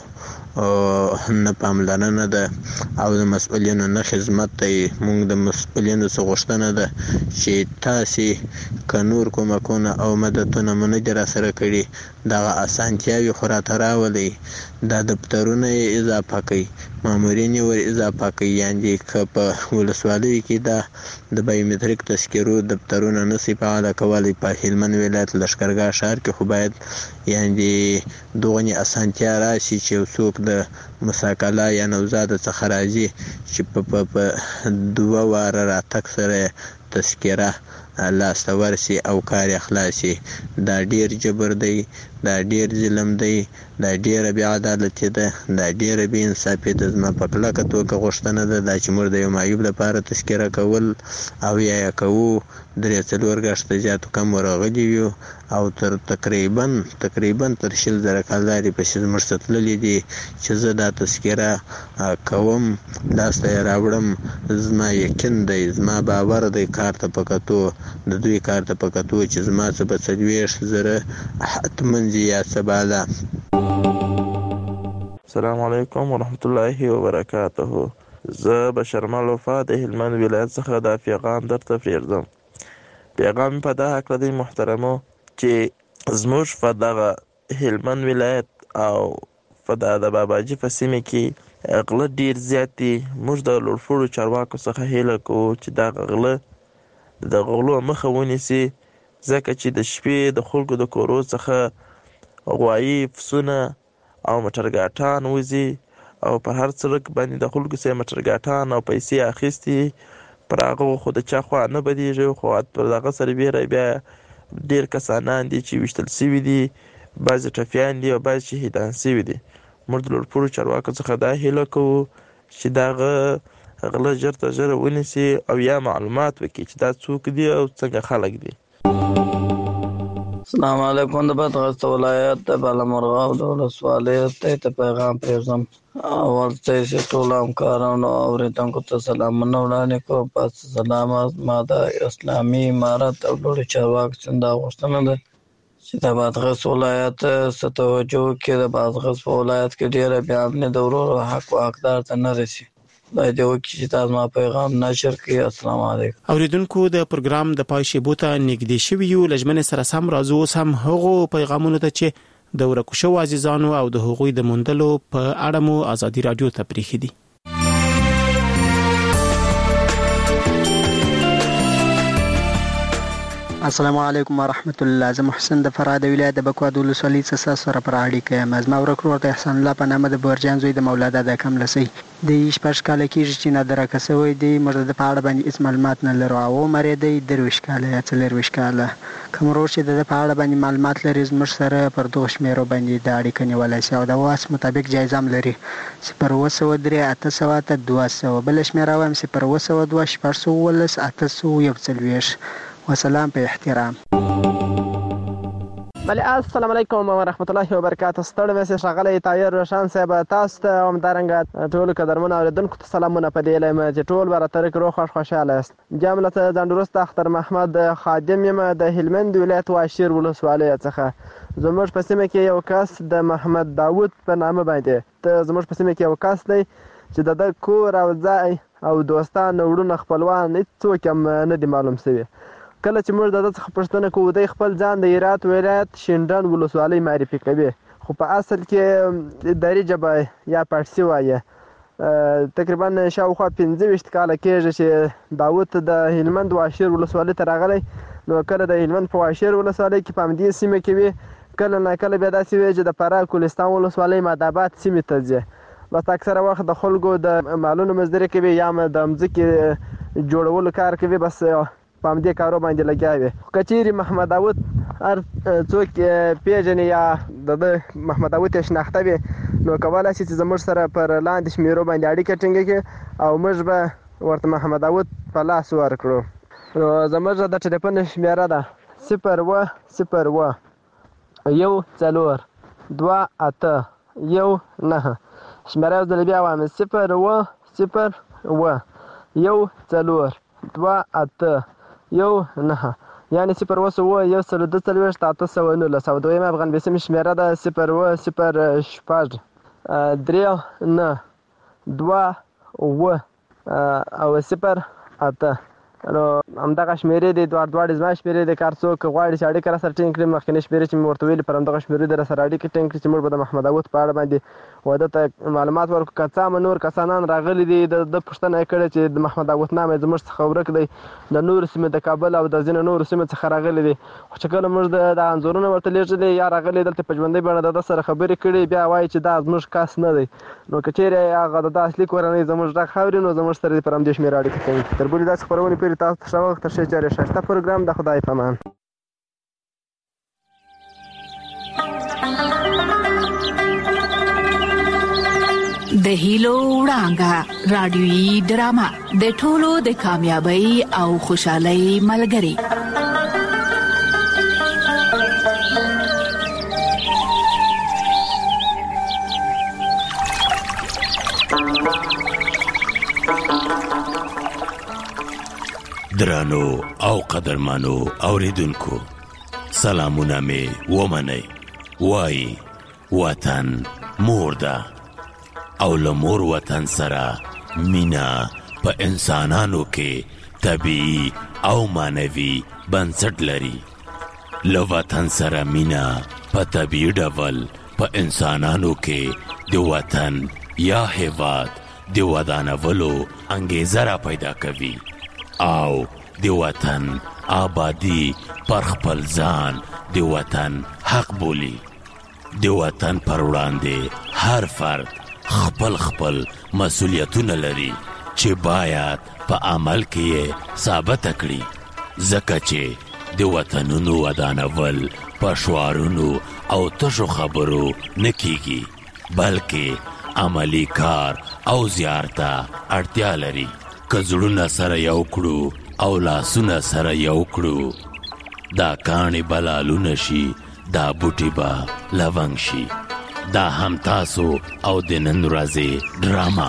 نه پاملرنه ده او د مسؤلینو نه خدمت دی. موږ د مسؤلینو څخه غوښتنه ده چې تاسې که نور کومکونه او مددونه مو نه دي راسره کړي، دغه اسانتیاوې خو راته راولئ، دا دفترونه یې اضافه کوئ، مامورین یې ور اضافه کوي. یعنې که په ولسوالیو کې دا د بایومتریک تذکرو دفترونه نشي فعاله کولی، په هلمند ولایت لښکرګاه ښار کې خو باید یعنې دغنې اسانتیا راشي چې یو څوک د مساکله یا نوزاده څخه راځي چې په دوه واره راتګ سره تذکره لاسته ورسي او کار یې خلاص شي. دا ډېر جبر دی، دا ډېر ظلم دی، دا ډېره بې عدالتي ده، دا ډېره بې انصافي ده. زما په کلکه توګه غوښتنه ده دا چې موږ د یو معیوب لپاره تذکره کول او یا یې کوو درې څلور ګشته زیاتو کم ورغلي یو او تر تقریبا تقریبا تر شل زره کالدارې پسې زموږ څه تللي دي چې زه دا تذکره کوم، لاسته یې راوړم. زما یقین دی، زما باور دی کار ته په کتو د دوی کار ته په کتو چې زما څه به څلوېښت زره حتماً ځي یا څه بالا. السلام علیکم ورحمت الله وبرکاته. زه بشرمل وفا د هلمند ولایت څخه دا پیغام درته پرېږدم. پیغام په دا هکله دی محترمو چې زموږ په دغه هلمند ولایت او په د باباجي په سیمه کې غله ډېر زیات دي. موږ د لوړپوړو چارواکو څخه هیله کوو چې دغه غله د غلو مخه ونیسي، ځکه چې د شپې د خلکو د کورو څخه غوایي، پسونه او موټرګاټان وځي او په هر سړک باندې د خلکو څخه موټرګاټان او پیسې اخیستي. پر هغه خو د چا خوا نه بدېږي، خو پر دغه سربیره بیا ډېر کسانان دي چې ویشتل سوي دي، بعضې ټپیان دي او بعضې شهیدان سوي دي. موږ د لوړپوړو چارواکو څخه دا هیله کوو چې دغه غله ژر تر ژره ونیسي او یا معلومات وکړي چې دا څوک دي او څنګه خلک دي. السلام علیکم. د بدغسته ولایت د بالامرغاب د ولسوالۍ ته پیغام پرېږدم. اول ته یې ټول همکارانو او اورېدونکو ته سلامونه وړاندې کوم. پس سلامت ما د اسلامي امارت او لوړو چارواکو څخه دا غوښتنه ده چې د بادغیس ولایت څه توجه وکړي. د بادغیس په ولایت کې ډېره بې امني د ورور حق و حقدار ته نه رسي. خدای دې وکړي چې تاسو ما پیغام نشر کړي. السلام علیکم. اوریدونکو د پروګرام د پای شیبو ته نږدې شوي یو. لجمن سره سم راځو اوس هم هغو پیغامونو ته چې د ورکو شو عزیزانو او د هغوی د موندلو په اړه مو ازادي رادیو ته پریښي دي. السلام علیکم ورحمت الله. زه محسن د فراه د ولایت د بکواد ولسوالۍ څخه سره پر اړیکه یم. زما ورک ورور ته احسان الله په نامه د بورجان زوی د مولا دادا کملسۍ د شپږ کاله کېږي چې نادرکه سوی دی. موږ د په اړه باندې هېڅ معلومات نه لرو. او عمر یې دی درویشت کاله یا څلېرویشت کاله. کوم ورور چې د په اړه باندې معلومات لري زموږ سره پر دغو شمېرو باندې د اړیکه نیولی شي او د واس مطابق جایزه هم لري. صفر اووه سوه درې اته سوه اته دوه سوه. بله شمېره وایم صفر اووه سوه دوه شپږ سوه اوولس اته سوه یو څلوېښت. وسلام په احترام. بله السلام علیکم و رحمت الله و برکاته. ستړي مې ښاغلی طاهر روشن صاحب تاسو ته همدارنګه ټولو قدرمنو اوریدونکو ته سلامونه په دې لیم چې ټول به راته روغ خوښ خوشحاله یاست. جمله ته ځان درست اختر محمد خادم یم د هلمند ولایت واشیر ولسوالۍ څخه. زموږ په سیمه کې یو کس د محمد داوود په نامه باندې ته زموږ په سیمه کې یو کس دی چې د د کور او ځای او دوستان وړونه خپلوان هیڅوک هم نه دي معلوم شوي. کله چې موږ د ده څخه پوښتنه کوو دی خپل ځان د هرات ولایت شینډنډ ولسوالۍ معرفي کوي، خو په اصل کې دري ژبه یا پارسي وایي. تقریبا شاوخوا پنځه ویشت کاله کېږي چې داود د هلمند واشیر ولسوالۍ ته راغلی. نو کله د هلمند په واشیر ولسوالۍ کې په همدې سیمه کې وي، کله نه کله بیا داسې وي چې د فراه کوهستان ولسوالۍ ماداباد سیمې ته ځي. بس اکثره وخت د خلکو د مالونو مزدوري کوي یا هم د مځکې جوړولو کار کوي، بس په همدې کارو باندې لګیا وي. که چیرې محمد داود هر څوک پیژني یا د ده محمد داود یې شناخته وي، نو کولی شي چې زموږ سره پر لاندې شمېرو باندې اړیکه ټینګه کړي او موږ به ورته محمد داود په لاس ورکړو. نو زموږ د ټلیفون شمېره ده صفر اوه صفر اوه یو څلور دوه اته یو نهه. شمېره یو ځل بیا وایم صفر اوه صفر اوه یو څلور دوه اته یو نهه، یعنې صفر اوه سوه یو سل دوه څلوېښت اته سوه نولس. او دویمه افغان بیسیمې شمېره ده صفر اوه صفر شپږ درې نه دوه اوه او صفر اته. نو همدغه شمېرې دي، دواړه دواړې زما شمېرې دي. که هر څوک غواړي چې اړیکه راسره ټینګ کړي، مخکینۍ شمېرې چې مې ورته ویلي پر همدغه شمېرې دې راسره اړیکه ټینګ کړي چې موږ به د محمد داود په اړه باندې واده ته معلومات ورکړو. که څه هم نور کسانان راغلي دي د ده پوښتنه یې کړې چې د محمد داود نام یې زموږ څخه ورک دی، د نورو سیمې د کابل او د ځینو نورو سیمو څخه راغلي دي. خو چې کله موږ د انځورونه ورته لیږلي یا راغلي دلته په ژوندۍ بڼه د ده سره خبرې کړي، بیا وایي چې دا زموږ کس نه دی. نو که چیرې هغه د ده اصلي کورنۍ زموږ غږ اوري، نو زموږ سره دې پر همدې شمېره اړیکه ټینګ کړي. تر بلې داسې خپرونې پورې تاسو ته ښه وخت. تر ښې چارې ښایسته پروګرام د خدای په امان. د هیلو وړانګه رادیويي ډرامه د ټولو د کامیابی او خوشحالۍ ملګری. درانو او قدرمانو اوریدونکو سلامونه می ومنئ. وای وطن مور ده او لمور وطن سره مینا په انسانانو کې طبيعي او مانوي بنسټ لري. لو وطن سره مینا په طبيعي ډول په انسانانو کې د وطن یا هیواد د ودانولو انګیزه را پیدا کوي او د وطن آبادی پر خپل ځان د وطن حق بولی. د وطن پر وړاندې هر فرد خپل خپل مسؤلیتونه لري چې باید په عمل کې ثابت کړي، ځکه چې د وطنونو ودانول په شعارونو او تشو خبرو نه کیږي، بلکې عملی کار او زیارته اړتیا لري. که زړونه سره یو کړو او لاسونه سره یو کړو، دا کاڼې بلالونه شي، دا بوټي به لونګ شي. دا هم تاسو او د نن ورځې ډراما.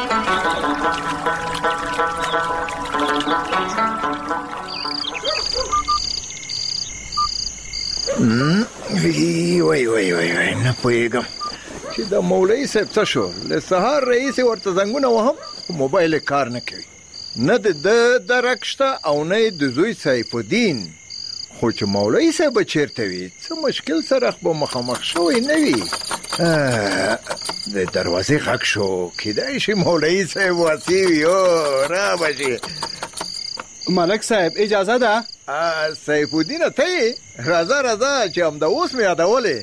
وی وی وی وی نه پوهېږم چې د مولوي صاحب څه شو. له سهار رئیس ورته زنګونه وهم، موبایل کار نه کوي، نه د ده درک شته او نه د زوی سیف الدین. خو چې مولوي صاحب چیرته وي، څه مشکل سره به مخامخ شوی نه وي. د دروازې غږ شو، کیدای شي مولوي صاحب واسی وي. او را بشي ملک صاحب اجازه ده؟ سیف الدین ته یې راځه راځه چې همدا اوس مې یادولې.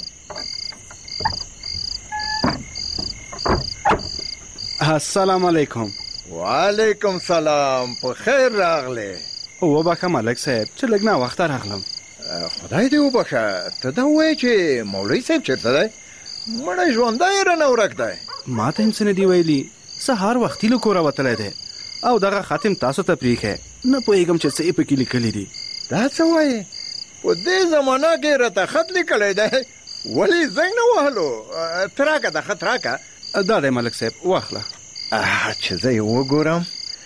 السلام علیکم. وعلیکم سلام، په خیر راغلی. وبخه ملک صاحب چې لږ ناوخته راغلم. خدای دې وبخه. ته دا وایې چې مولوي صاحب چېرته دی؟ مړی ژوندی رانه ورک دی. ما ته هم څه نه دي ویلي. سهار وختي له کوره وتلی دی او دغه ختم تاسو ته پرېښی. نه پوهېږم چې څه یې پکې لیکلي دي. دا څه وایې؟ په دې زمانہ کې راته خط لیکلی دی ولې زنګ نه وهلو ته راکه دا خط راکه دا دی ملک صاحب واخله چې زه یې وګورم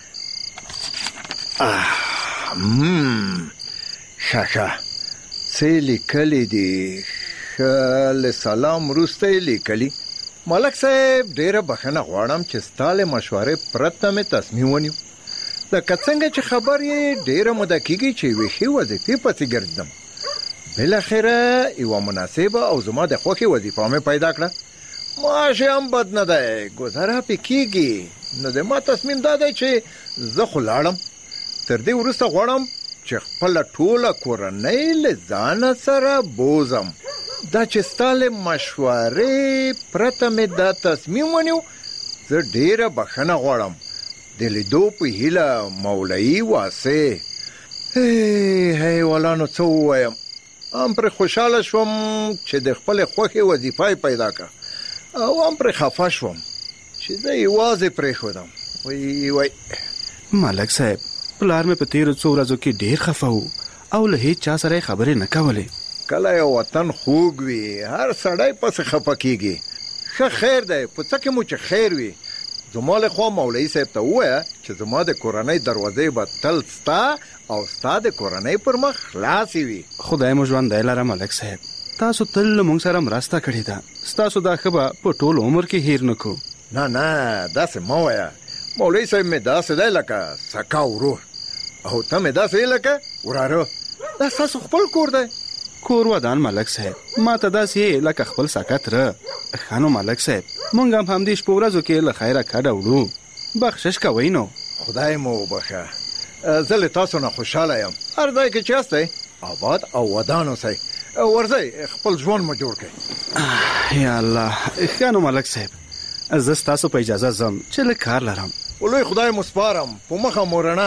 ښه ښه څه یې لیکلی دي ښه له سلام وروسته یې لیکلي ملک صاحب ډېره بخښنه غواړم چې ستا له مشورې پرته مې تصمیم ونیو لکه څنګه چې خبر یې ډېره موده کېږي چې یوې ښې وظیفې پسې ګرځېدم بالاخره یوه مناسبه او زما د خوښې وظیفه مې پیدا کړه معاش یې هم بد نه دی ګزاره پې کېږي نو د ما تصمیم دا دی چې زه خو لاړم تر دې وروسته غواړم چې خپله ټوله کورنۍ له ځانه سره بوزم دا چې ستا له مشورې پرته مې دا تصمیم ونیو زه ډېره بخښنه غواړم د لیدو په هیله مولوي واسع هی والا نو څه ووایم هم پرې خوشحاله شوم چې د خپلې خوښې وظیفه یې پیدا کړه او هم پرې خفه شوم چې زه یوازې پرېښودم وای وای ملک صاحب پلار مې په تیرو څو ورځو کې ډېر خفه و او له هیڅ چا سره یې خبرې نه کولې کله یو وطن خوږ وي هر سړی پسې خفه کېږي ښه خیر دی په څه کې مو چې خیر وي زما له خوا مولوي صاحب ته ووایه چې زما د کورنۍ دروازې به تل ستا او ستا د کورنۍ پر مخ خلاصې وي خدای مو ژوندی لره ملک صاحب تاسو تل له موږ سره مرسته کړې ده ستاسو دا ښه به په ټول عمر کې هیر نه کړو نه نه داسې مه وایه مولوي صاحب مې داسې دی لکه سکا ورور او ته مې داسې یې لکه وراره دا ستاسو خپل کور دی کور ودان ملک صاحب ما ته داسې لکه خپل ساکت ره ښه نو ملک صاحب موږ هم همدې شپو ورځو کې له خیره کډه وړو بخشش کوئ نو خدای مو وبخښه زه له تاسو نه خوشحاله یم هر ځای کې چې یاستئ آباد او ودان اوسئ ورځئ خپل ژوند مو جوړ کړئ یا الله ښه نو ملک صاحب زه ستاسو په اجازه ځم چې لږ کار لرم ولوی خدای مو سپارم په مخه مو رڼا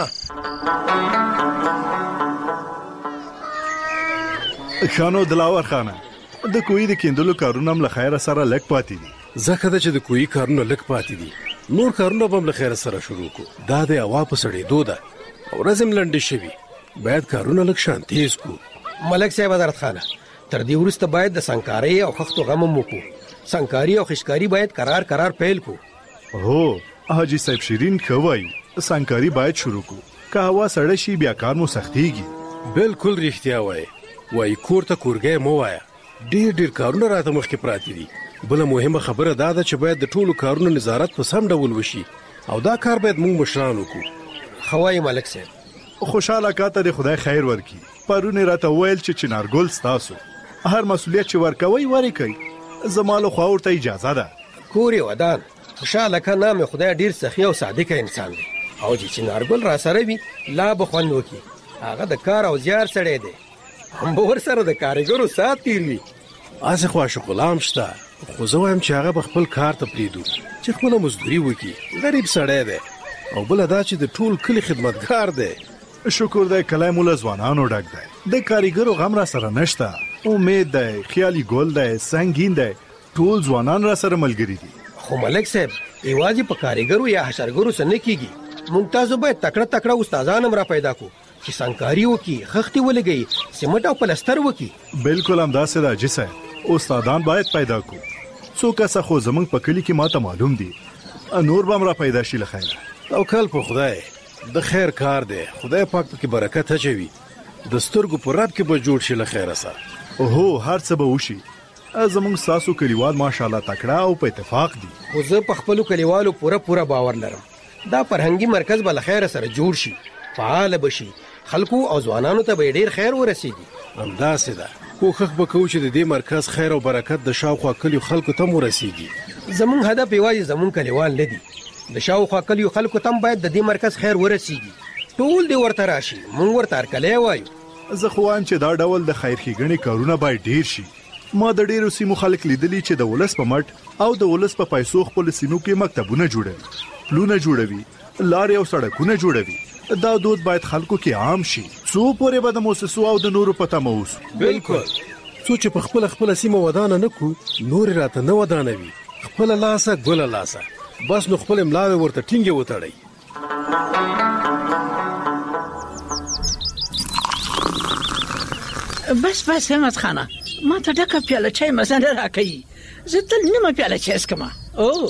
خانو دلاور خانه د کوی د کیندلو کارونه هم له خیره سره لک پاتې دي ځکه چې د کوی کارونه لک پاتې دي نور کارونه هم له خیره سره شروع کو دا د هوا په سړېدو ده او رزم لنډې شوي باید کارونه لک شانتیز کو ملک صاحب حضرت خانه تر دې وروسته باید د سنکارۍ او خښتو غم هم وکړو سنکاري او خشکاري باید قرار قرار پیل کو هو حاجی صاحب شیرین خوای سنکاري باید شروع کو که هوا سړه شي بیا کار مو سختيږي بالکل رښتیا وای وای کور ته کورګې مو وای ډېر ډېر کارونه راته مخکې پراتی دي بل مهمه خبره دا ده چې باید د ټولو کارونو نظارت په سم ډول وشي او دا کار باید موږ مشران وکړو خوای ملک صاحب خوشاله کاته د خدای خیر ورکي پرونه راته ویل چې چنارګل ستاسو هر مسؤلیت چې ورکوي وری کوي زماله خو ورته اجازه ده کوري ودان خوشاله کا نام خدای ډیر سخی او صادق انسان دی او چې چنارګل را سره وي لا بخون وکي هغه د کار او زیار سره دی هم ور سره د کارګرو سات تیروي اسه خو غلام شته خو زه وایم چې هغه خپل کار ته پریدو چې خپل مزدوري وکي غریب سړی دی او بل دا چې د ټول کلی خدمتګار دی شکر دی کلای مولا ځوانانو ډک دی د کاریګرو غم را سره نشته امید دی خیالي ګل دی سنگین دی ټول ځوانان را سره ملګری دي خو ملک صاحب ایوازي په کاریګرو یا حشرګرو سره نه کیږي ممتاز به تکړه تکړه استادان هم را پیدا کو چې سنکاري وکي خختي ولګي سیمټ او پلستر وکي بالکل هم داسې دا جسه استادان باید پیدا کو څو کسه خو زمنګ په کلی کې ماته معلوم دي نور به را پیدا شي لخیر او کل په خدای د خیر کار دی خدای پاک پکې برکت اچوي د سترګو په رب کې به جوړ شي لخیر سره اوهو هر څه به وشي زمونږ ساسو کلیوال ماشاءالله تکړه او په اتفاق دي خو زه په خپل کلیوالو پوره پوره باور لرم دا فرهنګي مرکز به لخیر سره جوړ شي فعال بشي خلکو او ځوانانو ته به ډیر خیر ورسیږي همداسې ده کوښښ به کوو چې د دې مرکز خیر او برکت د شاوخوا کلیو خلکو ته ورسیږي زمونږ هدف یوازې زمونږ کلیوال نه دي د شاوخوا کلیو خلکو ته باید د دې مرکز خیر ورسیږي ټول دې ورته راشي مونږ ورته هرکلی وایو زه خو وایم چې دا ډول د خیر ښېګڼې کارونه باید ډیر شي ما د ډیرو سیمو خلک لیدلي چې د ولس په مټ او د ولس په پیسو خپل سیمو کې مکتبونه جوړوي پلونه جوړوي لارې او سړکونه جوړوي دا دود باید خلکو کې عام شي څو پورې به د موسسو او د نورو پته موس بالکل څو چې په خپل خپل سیمه ودانه نکو نور راته نه ودانوي خپل لاسه ګل لاسه بس نو خپل املاوي ورته ټینګه وتړي بس بس همت خانه ما ته ډکه پیاله چای مزه نه راکوي زه تل نیمه پیاله چای څښم. او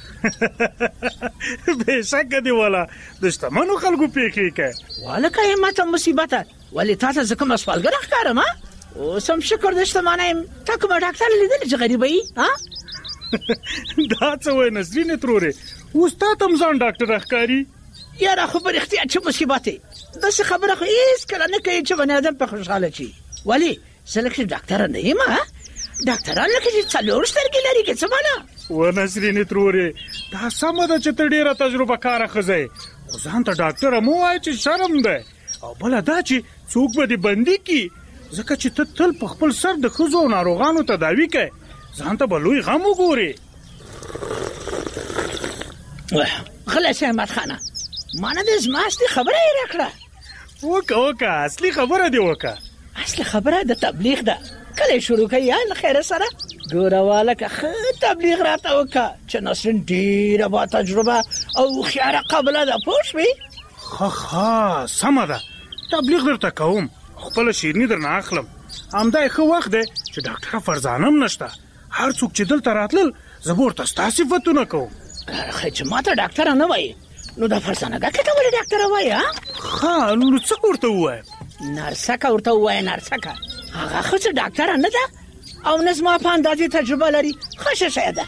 بېشکه دې والا د شتمنو خلکو پیښې کوي. والکه همته مصیبته ولې تا ته زه کومه سوالګره ښکارم؟ اوس هم شکر د شتمنۍ یم. تا کومه ډاکټر لیدلی چې غریبه یي؟ دا څه وایې نسرینې ترورې، اوس تا ته هم ځان ډاکټره ښکاري؟ یاره خو په رښتیا چې مصیبت دی داسې خبره خو هېڅکله نه کوي چې بني ادم په خوشحاله شي. ولې زه لکه ډاکټره نه یم. ډاکټران لکه چې څلور سترګې لري که څه معنا؟ و نسرینې ترورې دا سمه ده چې ته ډېره تجربه کاره ښځه یې، خو ځان ته ډاکټره مه وایه چې شرم دی. او بله دا چې څوک به دې بندي کړي، ځکه چې ته تل په خپل سر د ښځو او ناروغانو تداوي کوې، ځان ته به لوی غم وګورې. غلی شه احمد خانه، ما نه د زما اصلي خبره یې راکړه. وکه وکه اصلي خبره دې وکه. اصلي خبره د تبلیغ ده. کله شروع کوي یا له خیره سره ګوره والکه ښه تبلیغ راته وکړه چې نسرین ډېره با تجربه او هوښیاره قابله ده. پوه شوې؟ ښه ښه سمه ده، تبلیغ درته کوم، خپله شیرني درنه اخلم. همدا یې ښه وخت دی چې ډاکټره فرزانه هم نشته. هر څوک چې دلته راتلل زه به ورته ستا صفتونه کوم. خیر چې ما ته ډاکټره نه وایي نو د فرزانګکې ته ولې ډاکټره وایي؟ ښه نو څه ورته ووایم؟ نرسکه ورته ووایه. نرسکه هغه ښځه ډاکټره نه ده او نه زما په اندازې تجربه لري. ښه شی ده.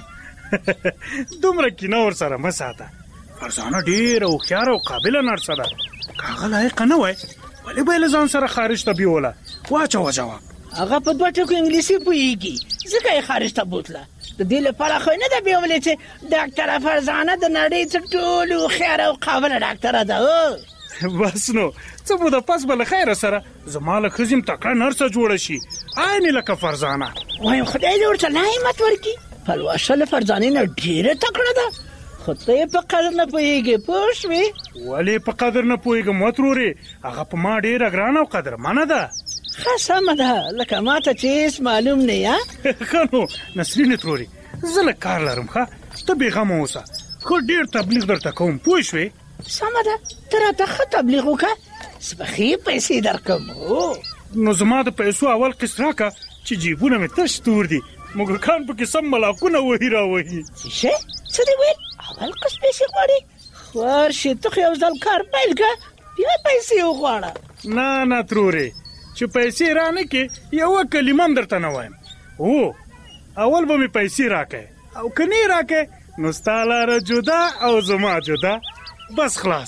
دومره کینه ورسره مه ساته. فرزانه ډېره هوښیاره او قابله نرسه ده. که هغه لایقه نه وای ولې به یې له ځان سره خارج ته بیوله؟ واچوه جواب. هغه په دوه ټکو انګلیسي پوهېږي ځکه یې خارج ته بوتله. د دې لپاره خو یې نه ده بیولې چې ډاکټره فرزانه د نړۍ تر ټولو هوښیاره او قابله ډاکټره ده. بس نو څه مو د پس به له خیره سره زما له ښځې م تکړه نرسه جوړه شي عین لکه فرزانه. وایم خدای دې ورته لا همت ورکړي. پلوشه له فرزانې نه ډېره تکړه ده خو ته یې په قدر نه پوهېږې. پوه شوې؟ ولې په قدر نه پوهېږم وترورې؟ هغه په ما ډېره ګرانه او قدرمنه ده. ښه سمه ده لکه ما ته چې هېڅ معلوم نه یا. ښه نو نسرینې ترورې زه لږ کار لرم. ښه ته بېغمه اوسه، ښه ډېر تبلیغ درته کوم. پوه شوې؟ سمه ده ته راته ښه تبلیغ وکړه زه به ښې پیسې درکړم. نو زما د پیسو اول قسط راکړه چې جیبونه مې تش تور دي، موږکان پکې سم ملاکونه وهي راوهي. څه څه دې ویل؟ اول قسط پیسې غواړې؟ ورشې ته خو یو ځل کار پیل کړه بیا پیسې وغواړه. نه نه ترورې چې پیسې را نه کې یوه کلمه هم درته نه وایم. هو اول به مې پیسې راکړې او که نه یې راکړې نو ستا لاره جدا او زما جدا. بس خلاص.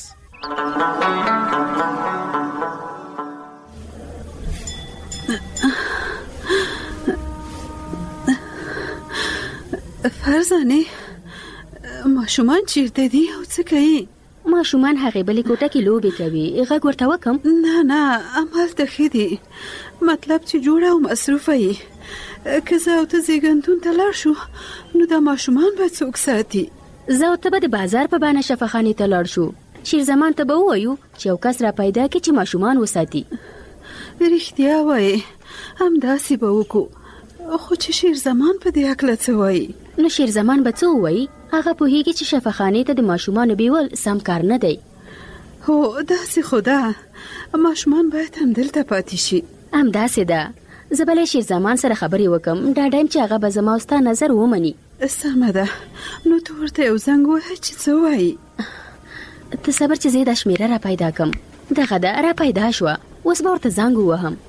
فرزانه ماشومان چیرته دي او څه کوي؟ ماشومان هغې بلې کوټه کې لوبې کوي. غږ ورته وکم؟ نه نه همالته ښه دي، مطلب چې جوړه او مصروفه یې. که زه او ته زیږنتون ته لاړ شو نو دا ماشومان به څوک ساتي؟ زه او ته به د بازار په بانه شفاخانې ته لاړ شو. شیرزمان ته به ووایو چې یو کس را پیدا کړي چې ماشومان وساتي. رښتیا وایې همداسې به وکړو. خو چې شیرزمان په دې هکله څه وایي؟ نو شیرزمان به څه ووایي؟ هغه پوهېږي چې شفاخانې ته د ماشومانو بیول سم کار نه دی. هو داسې خو ده، ماشومان باید همدلته پاتې شي. همداسې ده. زه به له شیرزمان سره خبرې وکم، ډاډه یم چې هغه به زما او ستا نظر ومني. سمه ده، نو ته ورته یو زنګ ووهه چې څه وایي. ته صبر چې زه دا شمېره را پیدا کم. دغه ده را پیدا شوه، اوس به ورته زنګ ووهم.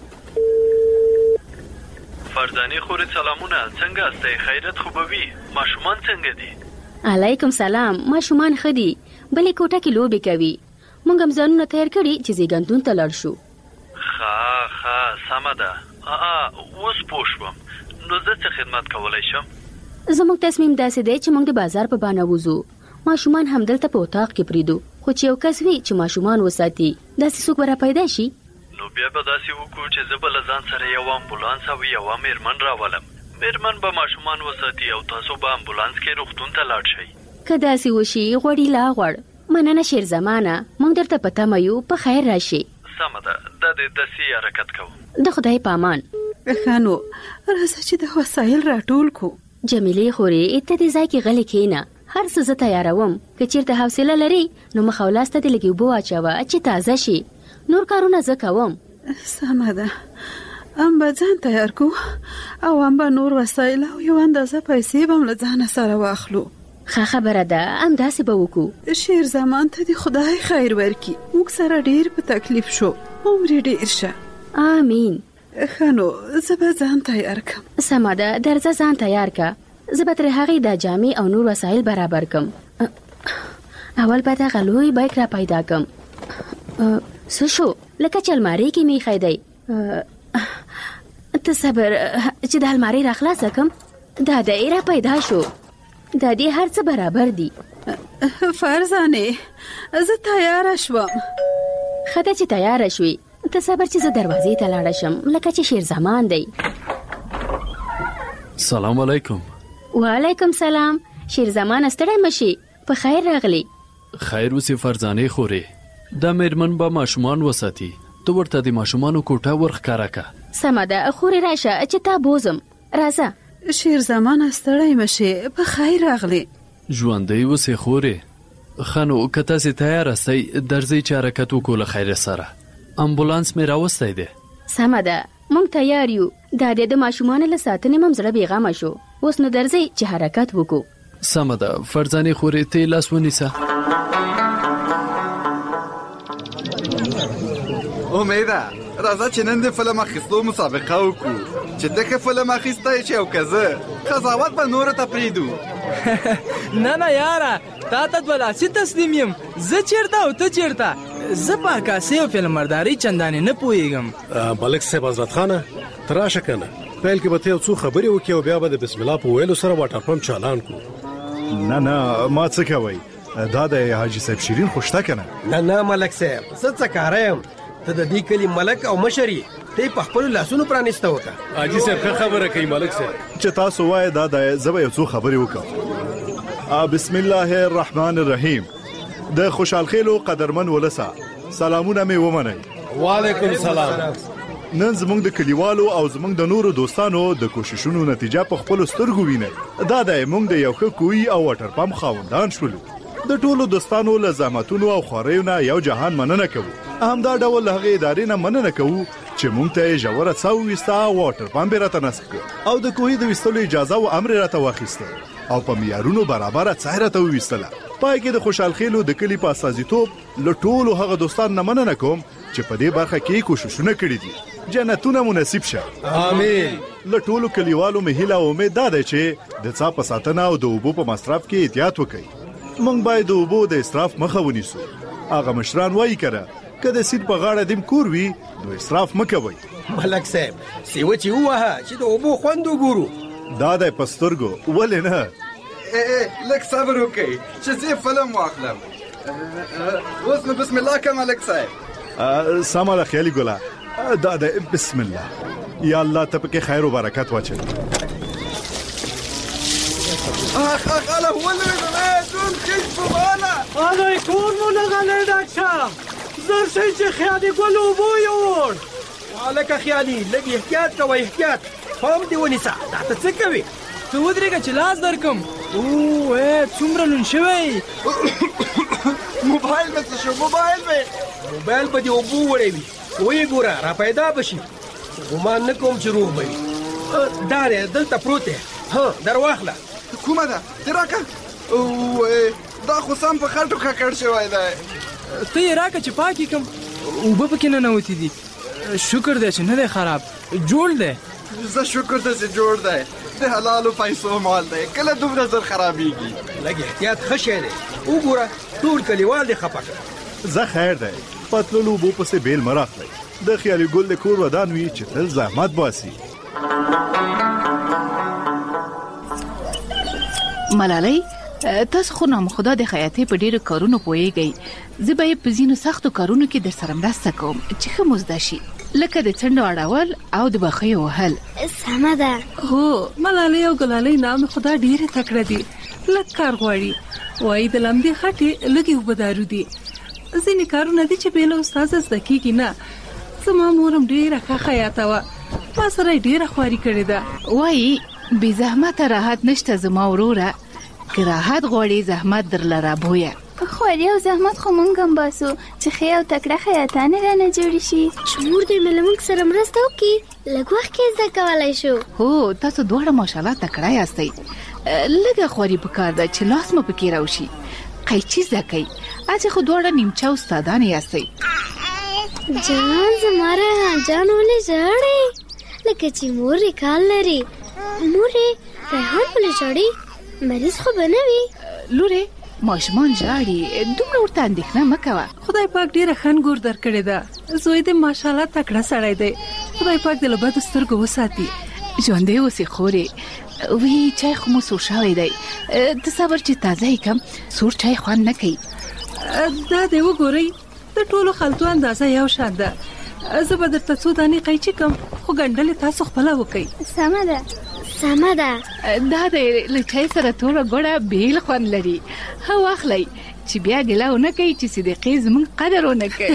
فرزانې خورې سلامونه، څنګه استئ؟ خیرت خو به وي؟ ماشومان څنګه دي؟ علیکم سلام. ماشومان ښه دي، بلې کوټه کې لوبې کوي. موږ هم ځانونه تیار کړي چې زیږنتون ته لاړ شو. ښه ښه سمه ده. اوس پوه شوم. نو زه څه خدمت کولی شم؟ زموږ تصمیم داسې دی چې موږ د بازار په بانه وځو. ماشومان همدلته په اتاق کې پریږدو، خو چې یو کس وي چې ماشومان وساتي داسې څوک به را پیدا شي. نو بیا به داسې وکړو چې زه به له ځان سره یو امبولانس او یوه میرمن راولم. میرمن به ماشومان وساتي او تاسو به امبولانس کې روغتون ته لاړ شئ. که داسې وشي غوړي لا غوړ. مننه شیرزمانه، موږ درته په تمه یو. په خیر راشئ. سمه ده، دا د داسې حرکت کوو. د خدای په امان. ښه نو راځه چې د وسایل راټول کو. جمیلې خورې ته دې ځای کې غلې کښېنه، هر څه زه تیاروم. که چېرته حوصله لري نو مخ او لاس ته دې لږې اوبه واچوه چې تازه شي. نور کارونه زه کوم. سمه ده، ام به ځان تیار کو او ام به نور وسایل او یو اندازه پیسې به هم له ځانه سره واخلو. ښه خبره ده، همداسې به وکړو. شیر زمان ته دې خدای خیر ورکړي. موږ سره ډېر په تکلیف شو، عمر یې ډېر شه. آمین. ښه نو زه به ځان تیار کړم. سمه ده، درځه ځان تیار که. زه به ترې هغې د جامې او نور وسایل برابر کړم. اول به دغه لوی بیک را پیدا کړم. څه شو؟ لکه چې المارۍ کې مې ایښی دی. ته صبر چې د المارۍ را خلاصه کړم. دا دی را پیدا شو. دا دې هر څه برابر دي. فرزانې زه تیاره شوم. ښه ده چې تیاره شوې. ته صبر چې زه دروازې ته لاړه شم لکه چې شیر زمان دی. سلام علیکم. وعلیکم سلام. شیر زمان ستړی مشي، په خیر راغلی. خیر اوسې فرزانې خورې. دا میرمن به ماشومان وساتي، ته ورته د ماشومانو کوټه ورښکاره که. سمه ده، خورې راشه چې تا بوزم. راځه. شیر زمان ستړی مشي، په خیر راغلی. ژوندی اوسې خورې. ښه نو که تاسې تیار استئ درځئ چې حرکت وکړو له خیر سره. امبولانس مې راوستی دی. سمه ده، موږ تیار یو. دا د ماشومانو له ساتنې مم زړه بېغمه شو. اوس نو درځئ چې حرکت وکړو. سمه ده فرزانې خورې، ته یې لاس ونیسه. امیده راځه چې نن د فلم اخیستو مسابقه وکړو، چې ته که فلم اخیستی چې او که زه، قضاوت به نورو ته پرېږدو. نه نه یاره، تا ته دوه لاسي تسلیم یم. زه چېرته او ته چېرته؟ زه په عکاسۍ او فلمبردارۍ چندانې نه پوهېږم. ملک صاحب حضرت خانه ته راشه که نه. پیل کې به ته یو څو خبرې وکړې او بیا به د بسم الله په ویلو سره واټر پمپ چالان کړو. نه نه ما څه کوئ، دا د حاجي صاحب شیرین خو شته که نه؟ نه نه ملک صاحب، زه څه کاره یم. ته د دې کلي ملک او مشر یې، ته یې په خپلو لاسونو پرانیسته وکړه. حاجي صاحب ښه خبره کوي ملک صاحب. چې تاسو وایې دا دی، زه به یو څو خبرې وکړم. بسم الله الرحمن الرحیم. د خوشحالخیلو قدرمن ولسه سلامونه مې ومنئ. وعلیکم سلام. نن زموږ د کلیوالو او زموږ د نورو دوستانو د کوششونو نتیجه په خپلو سترګو وینئ. دا دی موږ د یو ښه کوی او واټر پمپ خاوندان شولو. د ټولو دوستانو له زحمتونو او خواریو نه یو جهان مننه کوو. همدا ډول له هغې ادارې نه مننه کوو چې موږ ته یې ژوره څا وویسته او واټر پمپ یې راته نصب کړ او د کوهي د ویستلو اجازه او امر یې راته واخیسته او په معیارونو برابره څا یې راته وویستله. پای کې د خوشحالخیلو د کلي په استازیتوب له ټولو هغه دوستانو نه مننه کوم چې په دې برخه کې کوششونه کړي دي. جنتونه منصیب شه. آمین. له ټولو کلیوالو مې هیله او امید دا دی چې د څا په ساتنه او د اوبو په مصرف کې احتیاط وکړي. موږ باید د اوبو د اسراف مخه ونیسو. هغه مشران وایي کړه که د سیند په غاړه دیم کور وي نو اسراف مه کوئ. ملک صاحب سیوه چې ووهه چې د اوبو خوند وګورو. دا دی په سترګو، ولې نه؟ لږ صبر وکړئ چې زه فلم واخلم. اوس نو بسم الله که ملک صاحب. سمه ده خیالي ګله، دا دی بسم الله. یا الله ته پکې خیر و برکت واچوي. اخ اخ اله ولې دون خیش په بالا الای کور مو لغلی ډاکټر. زر شي چې خیالي ګل اوبو یوړ. هلکه خیالي لږ احتیاط کوه، احتیاط. پام دې ونیسه. دا ته څه کوې؟ ته ودرېږه چې لاس درکم. اوه څومره لون شوی. موبایل مې څه شو؟ موبایل مې موبایل به دې اوبو وړی وي. ویې ګوره را پیدا به شي. ګمان نه کوم چې روغ به وي. دا دی دلته پروت دی. ها در واخله. کومه ده؟ دې راکړه. اوه دا خو سم په خټو ککړ شوی دی. ته یې راکړه چې پاک یې کړم. اوبه پکې ننوتې دي. شکر دی چې نه دی خراب، جوړ دی. زه شکر دی چې جوړ دی. د حلالو پیسو مال دی، کله دومره زر خرابېږي. لږ احتیاط ښه شی دی. وګوره ټول کلیوال دې خفه کړه. زه خیر دی، په تللو اوبو پسې بیل مه راخلئ. د خیالي ګل د کور ودان وي چې تل زحمت باسي. ملالۍ تاسو خو نامخدا د خیاطۍ په ډیرو کارونو پوهیږئ. زه به په ځینو سختو کارونو کې در سره مرسته کوم چې ښه مزده شي، لکه د څنډو اړول او د بخیو وهل. سمه ده. هو ملالۍ او ګلالۍ نام خدا ډیره تکړه دي، لږ کار غواړي. وایي د لمدې خټې لږې اوبه دارو دي. ځینې کارونه دي چې بې له استاده زده کېږي نه. زما مورم ډیره ښه خیاطه وه، ما سره یې ډیره خواري کړې ده. وایي بې زحمته راحت نشته زما وروره، که راحت غواړي زحمت درله رابویه. خوري او زحمت خو مونږ هم باسو چې ښې او تکړه خیاطانې رانه جوړې شي. چې مور دې مې له موږ سره مرسته وکړي لږ وخت کې زده کولی شو. هو تاسو دواړه ماشاءالله تکړه یاستئ. لږه خواري پکار ده چې لاس مو پکې راوشي. قیچي زده کوئ. اځې خو دواړه نیمچه استادانې یاستئ. جان زما ریحان جان ولې ژاړې؟ لکه چې مور یې کال لري. مور یې ریحان ولې ژاړي؟ مریض خو به نه وي؟ لورې ماشومان ژاړي دومره ورته اندېښنه مه کوه. خدای پاک ډېره ښه نګور درکړې ده. زوی دې ماشاءالله تکړه سړی دی. خدای پاک دې له بدو سترګو وساتي. ژوندی اوسې خورې. وی چای خو مو سور شوی دی. ته صبر چې تازه یې کم سور چای خوند نه کوي. دا دې وګورئ د ټولو خلطو اندازه یو شان ده. زه به درته څو دانې قیچي کم خو ګنډلې تاسو خپله وکئ. سمه ده سمه ده. دا د له چای سره توره ګوړه بیل خوند لري. ها واخلئ چې بیا ګیله ونه کوي چې صدیقې زموږ قدر ونه کوي.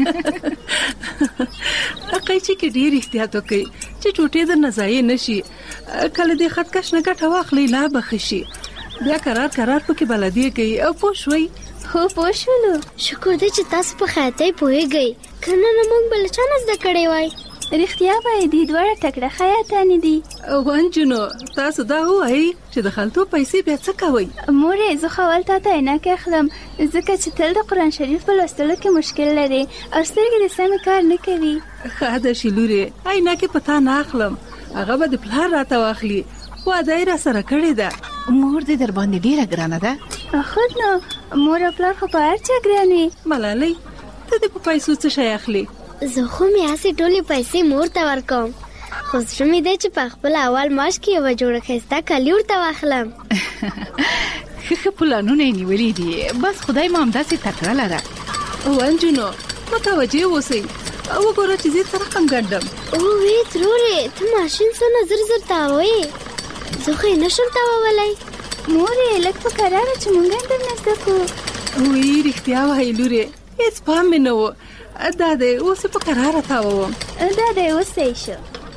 قیچي کې ډېر احتیاط وکئ چې ټوټې درنه ضایع نه شي. کله دې خطکش نه ګټه واخلئ لا به ښه شي. بیا قرار قرار پکې بلدیه کوي او پوه شوئ. هو پوه شولو. شکر دی چې تاسو په خیاطۍ پوهېږئ که نه نه موږ به له چا نه زده کړی وای. رښتیا وایي دې دواړه تکړه خیاطانې دي. ونجونو تاسو دا ووایئ چې د خلطو پیسې بیا څه کوئ؟ مورې زه خو اول تا ته عینکې اخلم ځکه چې تل د قرآن شریف په لوستلو کې مشکل لري او سترګې دې سمې کار نه کوي. ښه ده چې لورې عینکې په تا نه اخلم هغه به د پلار راته واخلي. واده یې راسره کړې ده. مور دې در باندې ډېره ګرانه ده. خود نو مور او پلار خو په هر چا ګران وي. ملالۍ ته دې په پیسو څه شی اخلي؟ زه خو مې هسې ټولې پیسې مور ته ورکوم خو زړه مې دی چې په خپل اول معاش کې یوه جوړه ښایسته کالي ورته واخلم. ښه ښه پلانونه یې نیولي دي. بس خدای مو همداسې تکړه لره. ونجونو متوجه اوسئ. وګوره چې زه څه رقم ګنډم. اووې ترورې ته ماشین څونه زر زر تاووې زه خو یې نشم تاوولی. مورې لږ په کراره چې مونږ هم درنه زده کړو. وی رښتیا وایي لورې هېڅ پام مې نه و. دا دی اوس په کراره تاووم. دا دی اوس صحیح شو.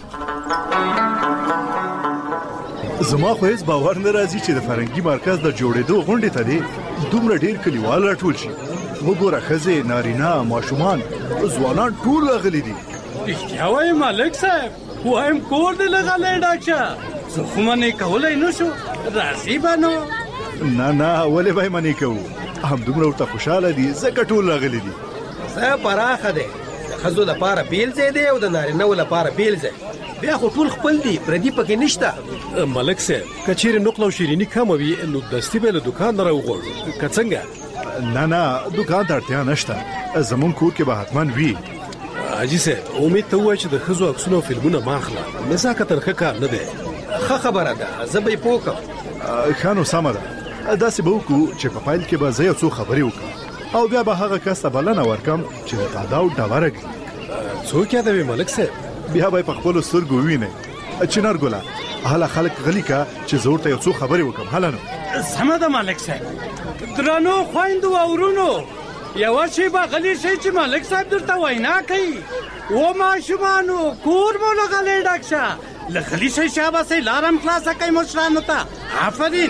زما خو هېڅ باور نه راځي چې د فرهنګي مرکز د جوړېدو غونډې ته دې دومره ډېر کلیوال راټول شي. وګوره ښځې نارینه ماشومان ځوانان ټول راغلي دي. رښتیا وایي ملک صاحب وایم کور دې لغلی ډاکټر زه خو منې کولی نه شو راځي به نو. نه نه ولې به یې منې کوو همدومره ورته خوشحاله دي ځکه ټول راغلي دي. ځای پراخه دی د ښځو لپاره بیل ځای دی او د نارینهو لپاره بیل ځای. بیا خو ټول خپل دي پردي پکې نشته. ملک صاحب که چیرې نقل او شیریني کمه وي نو دستي به له دوکان نه راوغواړو که څنګه؟ نه نه دوکان ته اړتیا نشته زمونږ کور کې به حتما وي. حاجي صاحب امید ته ووایه چې د ښځو عکسونه او فلمونه مه اخله. نزاکتن ښه کار نه دی. ښه خبره ده زه به یې پوه کړم. ښه نو سمه ده داسې به وکړو چې په پیل کې به زه یو څو خبرې وکړم او بیا به هغه کس ته بلنه ورکړم چې د تاداو ډبره ږدي. څوک یادوي ملک صاحب؟ بیا به یې په خپلو سترګو ووینئ. چنار ګله هله خلک غلي که چې زه ورته یو څو خبرې وکړم. هله نو سمه ده ملک صاحب. درنو خویندو او ورونو یوه شیبه غلی شئ چې ملک صاحب درته وینا کوي. و ماشومانو کور مو له غلی ډک شه له غلي شئ شاباسئ لارم خلاصه کوي مشرانو ته. آفرین.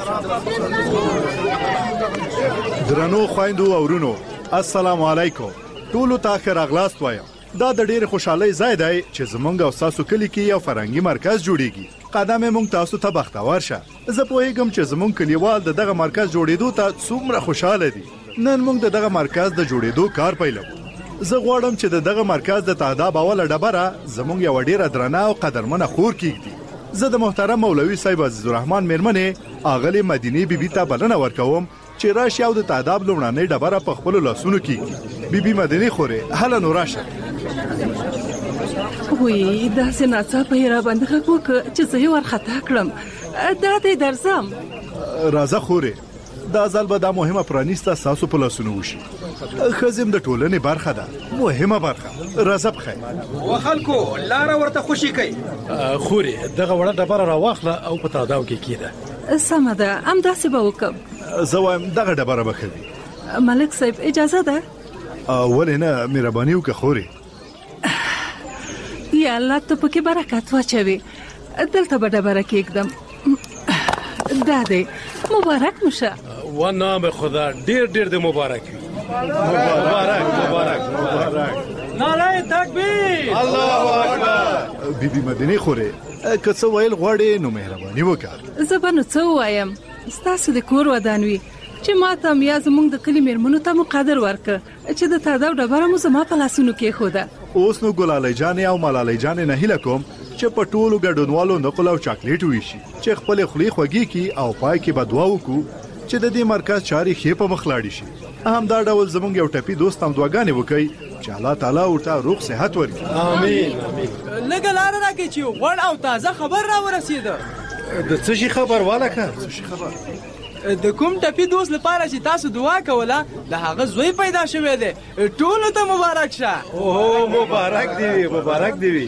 درنو خویندو او ورونو السلام علیکم. ټولو ته ښه راغلاست وایم. دا د ډېرې خوشحالۍ ځای دی چې زمونږ او ستاسو کلي کې یو فرهنګي مرکز جوړیږي. قدم یې موږ تاسو ته بختور شه. زه پوهېږم چې زمونږ کلیوال د دغه مرکز جوړېدو ته څومره خوشحاله دي. نن موږ د دغه مرکز د جوړېدو کار پیلوو. زه غواړم چې د دغه مرکز د تاداب اوله ډبره زمونږ یوه ډېره درنه او قدرمنه خور کېږدي. زه د محترم مولوي صاحب عزیز الرحمن میرمنې اغلې مدینې بیبي ته بلنه ورکوم چې راشي او د تاداب لومړنۍ ډبره په خپلو لاسونو کېږدي. بیبي مدینې خورې هله نو راشه. وی داسې ناڅاپه یې راباندې غږ وکړه چې زه یې ورخطا کړم. دا دی درځم. راځه خورې دا ځل به دا مهمه پرانیسته ستاسو په لاسونو وشي. ښځې د ټولنې برخه ده مهمه برخه. راځه بخیر. و خلکو لاره ورته خوشي کوي. خورې دغه وړه ډبره راواخله او په تاداو کې کېده. سمه ده همداسې به وکړم. زه وایم دغه ډبره به ښه وي. ملک صاحب اجازه ده؟ ولې نه مهرباني وکړه خورې. یا الله ته پکې برکت واچوي. دلته به ډبره کېږدم. دا دی مبارک مو شه. و نام خدا ډیر ډیر د مبارک وي. مبارک مبارک مبارک. نعره تکبیر. الله اکبر. بیبي مدینه خوره که څه ویل غواړې نو مهرباني وکړه. زه به نو څه ووایم، ستاسو د کور ودان وي چې ما ته یا زموږ د کلي مېرمنو ته مو قدر ورکړه چې د تاده او ډبره مو زما په لاسونو کېښوده. اوس نو ګلالۍ جانې او ملالۍ جانې نه هیله کوم چې په ټولو ګډونوالو نقل او چاکلیټ ویشي چې خپل خولي خوږی کی او پای کې به دعا وکړو چې د دې مرکز چاري خې په مخ لاړ شي. هم دا ډول زمونږ یو ټپي دوست هم دعاګانې وکړي چې الله تعالی ورته روغ صحت ورکړي. امين امين. لږه لار راکړي چې غوړ او تازه خبر را ورسېده. د څه شي خبر والکه؟ څه شي خبر؟ د کوم ټپي دوست لپاره چې تاسو دعا کوله د هغه زوی پیدا شوی دی. ټولو ته مبارک شه. اوه مبارک دی وي مبارک دی وي.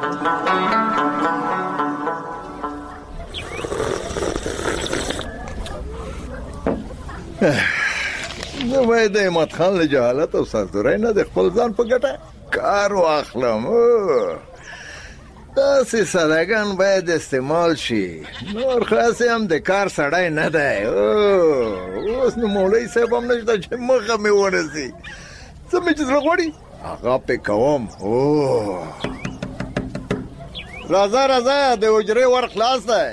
زه باید د احمد خان له جهالت او سازدورۍ نه د خپل ځان په ګټه کار واخلم. داسې سادهګان باید استعمال شي. نور خاص هم د کار سړی نه دی. اوس نو مولوي صاحب هم نشته چې مخه مې ورسي. څه مې چې زړه غواړي هغه پې کوم. راځه راځه د حجرې ور خلاص دی.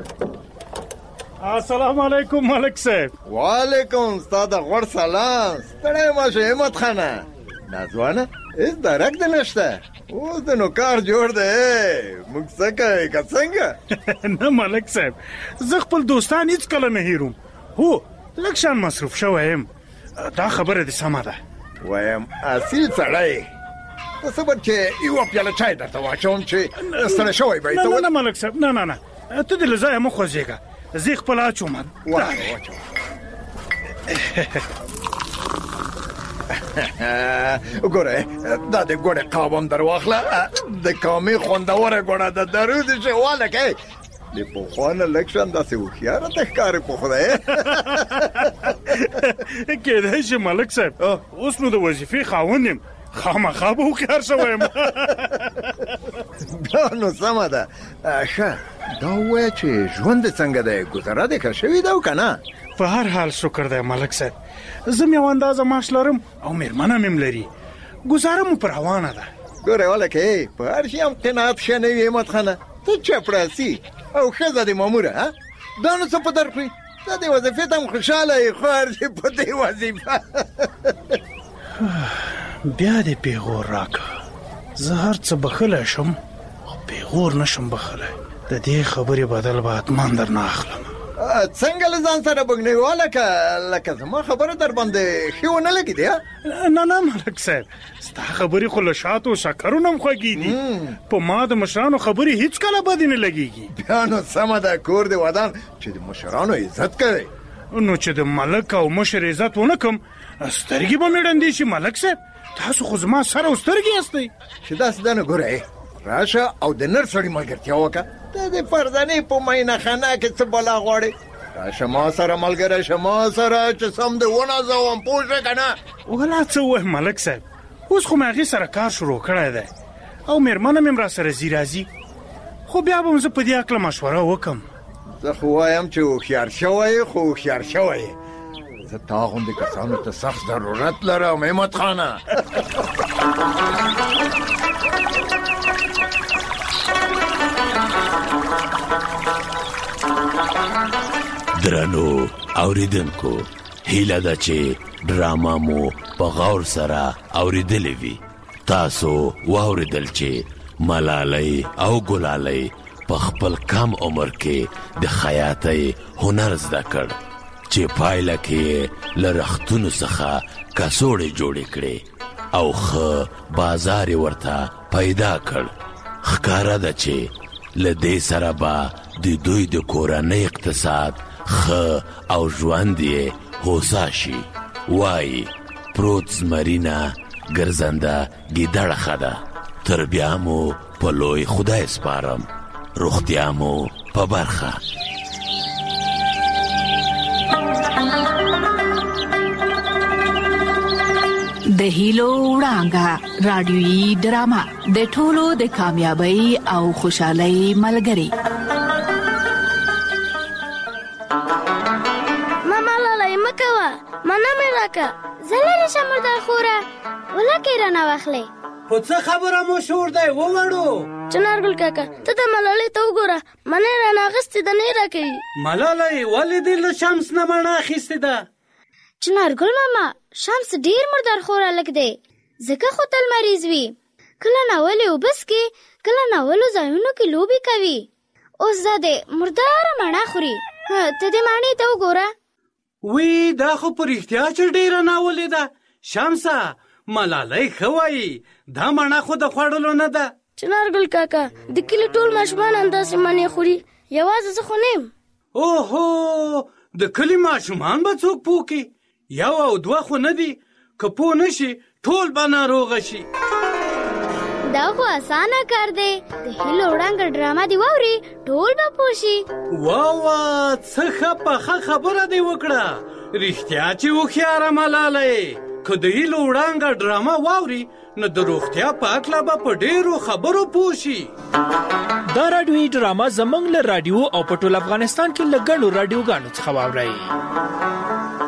السلام علیکم ملک صاحب. وعلیکم ستا د غوړ سلام. ستړی مه شه احمد خانه. ناځوانه هېڅ درک دې نشته. اوس د نو کار جوړ دی. موږ څه کوې که څنګه؟ نه ملک صاحب زه خپل دوستان هېڅ کله نه هېروم. هو لږ شان مصروف شوی یم. دا خبره دې سمه ده. وایم اصیل سړی ته صبر چې یوه پیاله چای درته واچوم چې ستړی شوی به نه نه ملک صاحب نه نه نه ته دې له ځایه مه خوځېږه. زه خپل اچوم. ګوره دا د ګوړې قاب هم در واخله. د کامې خوندوره ګوړه د درود چې والکه د پخوا نه لږ شان داسې هوښیاره ته ښکارې په خدای. کېدای شي ملک صاحب اوس نو د وظیفې خاوند یم خامخا به هوښیار شوی یم. بیا نو سمه ده. ښه دا ووایه چې ژوند دې څنګه دی؟ ګذره دې ښه شوي ده او که نه؟ په هر حال شکر دی ملک صاحب. زه م یو اندازه معاش لرم او مېرمنه مې م لري. ګزاره مو په روانه ده. ګورې ولکه په هر شي هم قناعت ښه نه وي احمد خانه. ته چپړاسي او ښځه دې ماموره دا نو څه په در کړي. ته دې وظیفې ته هم خوشحاله یې خو هر شي په دې وظیفه. بیا دې پیغور راکړه. زه هر څه بخلی شم خو پیغور نشم بخلی. د دې خبرې بدل به حتمان در نه اخلم. څنګه له ځان سره بګنې والکه لکه زما خبره در باندې ښې ونه لګېدې؟ نه نه ملک صاحب ستا خبرې خو له شاتو او شکرو نه هم خوږې دي. په ما د مشرانو خبرې هېڅ کله بدې نه لګېږي. بیا نو سمه ده کور دې ودان چې د مشرانو عزت کوي. نو چې د ملک او مشر عزت ونه کړم سترګې به مې ړندې شي. ملک صاحب تاسو خو زما سر او سترګې یاستئ. چې داسې ده نو ګوره راشه او د نر سړي ملګرتیا وکړه. ته د فرزانې په مینه خانه کې څه بلا غواړې؟ راشه ما سره ملګری شه ما سره چې سم دې ونازوم پوه شوې که نه؟ ولا څه ووایم ملک صاحب اوس خو مې هغې سره کار شروع کړی دی او مېرمنه مې هم را سره ځي راځي. خو بیا به م زه په دې هکله مشوره وکړم. زه خو وایم چې هوښیار شوی یې خو هوښیار شوی یې. زه تا غوندې کسانو ته سخت ضرورت لرم احمد خانه. درنو اوریدونکو هیله ده چې ډراما مو په غور سره اوریدلې وي. تاسو واوریدل چې ملالۍ او ګلالۍ په خپل کم عمر کې د خیاطۍ هنر زده کړ چې پایله کې له رختونو څخه کڅوړې جوړې کړې او ښه بازار یې ورته پیدا کړ. ښکاره ده چې له دې سره به د دوی د کورنۍ اقتصاد ښه او ژوند یې هوسا شي. وایي پروت زمرینه ګرځنده ګیدړه ښه ده. تر بیا مو په لوی خدای سپارم. روغتیا مو په برخه. د هیلو وړانګه رادیویي ډرامه د ټولو د کامیابی او خوشحالۍ ملګری. ماما لاله کاکا زلره شمردار خوره ولکه را نه واخلې خو څه خبره مو شور دی ووړو چنارګل کاکا ته د ملالۍ ته وګوره منې را نه اخیستې ده نه یې راکوي ملالۍ ولې دې له شمس نه مڼه اخیستې ده چنارګل ماما شمس ډېر مردار خور هلک دی ځکه خو تل مریض وي کله ناولې اوبه څښي کله ناولو ځایونو کې لوبې کوي اوس دا دی مرداره مڼه خوري ته دې مڼې ته وګوره وی دا خو په رښتیا چې ډېره ناولې ده شمسه ملالۍ ښه وایي دا مڼه خو د خوړلو نه ده چنارګل کاکا د کلي ټول ماشومان همداسې مڼې خوري یوازې زه خو نه یم اوهو د کلي ماشومان به څوک پوه کړي یو او دوه خو نه دي که پوه نه شي ټول به ناروغه شي دا خو اسانه کار دی د هیلو وړانګه ډرامه دې واوري ټول به پوه شي واوا څه ښه پخه خبره دې وکړه رښتیا چې هوښیاره ملالۍ که د هیلو وړانګه ډرامه واوري نو د روغتیا په هکله به په ډېرو خبرو پوه شي دا راډیویي ډرامه زموږ له راډیو او په ټول افغانستان کې له ګڼو راډیوګانو څخه واورئ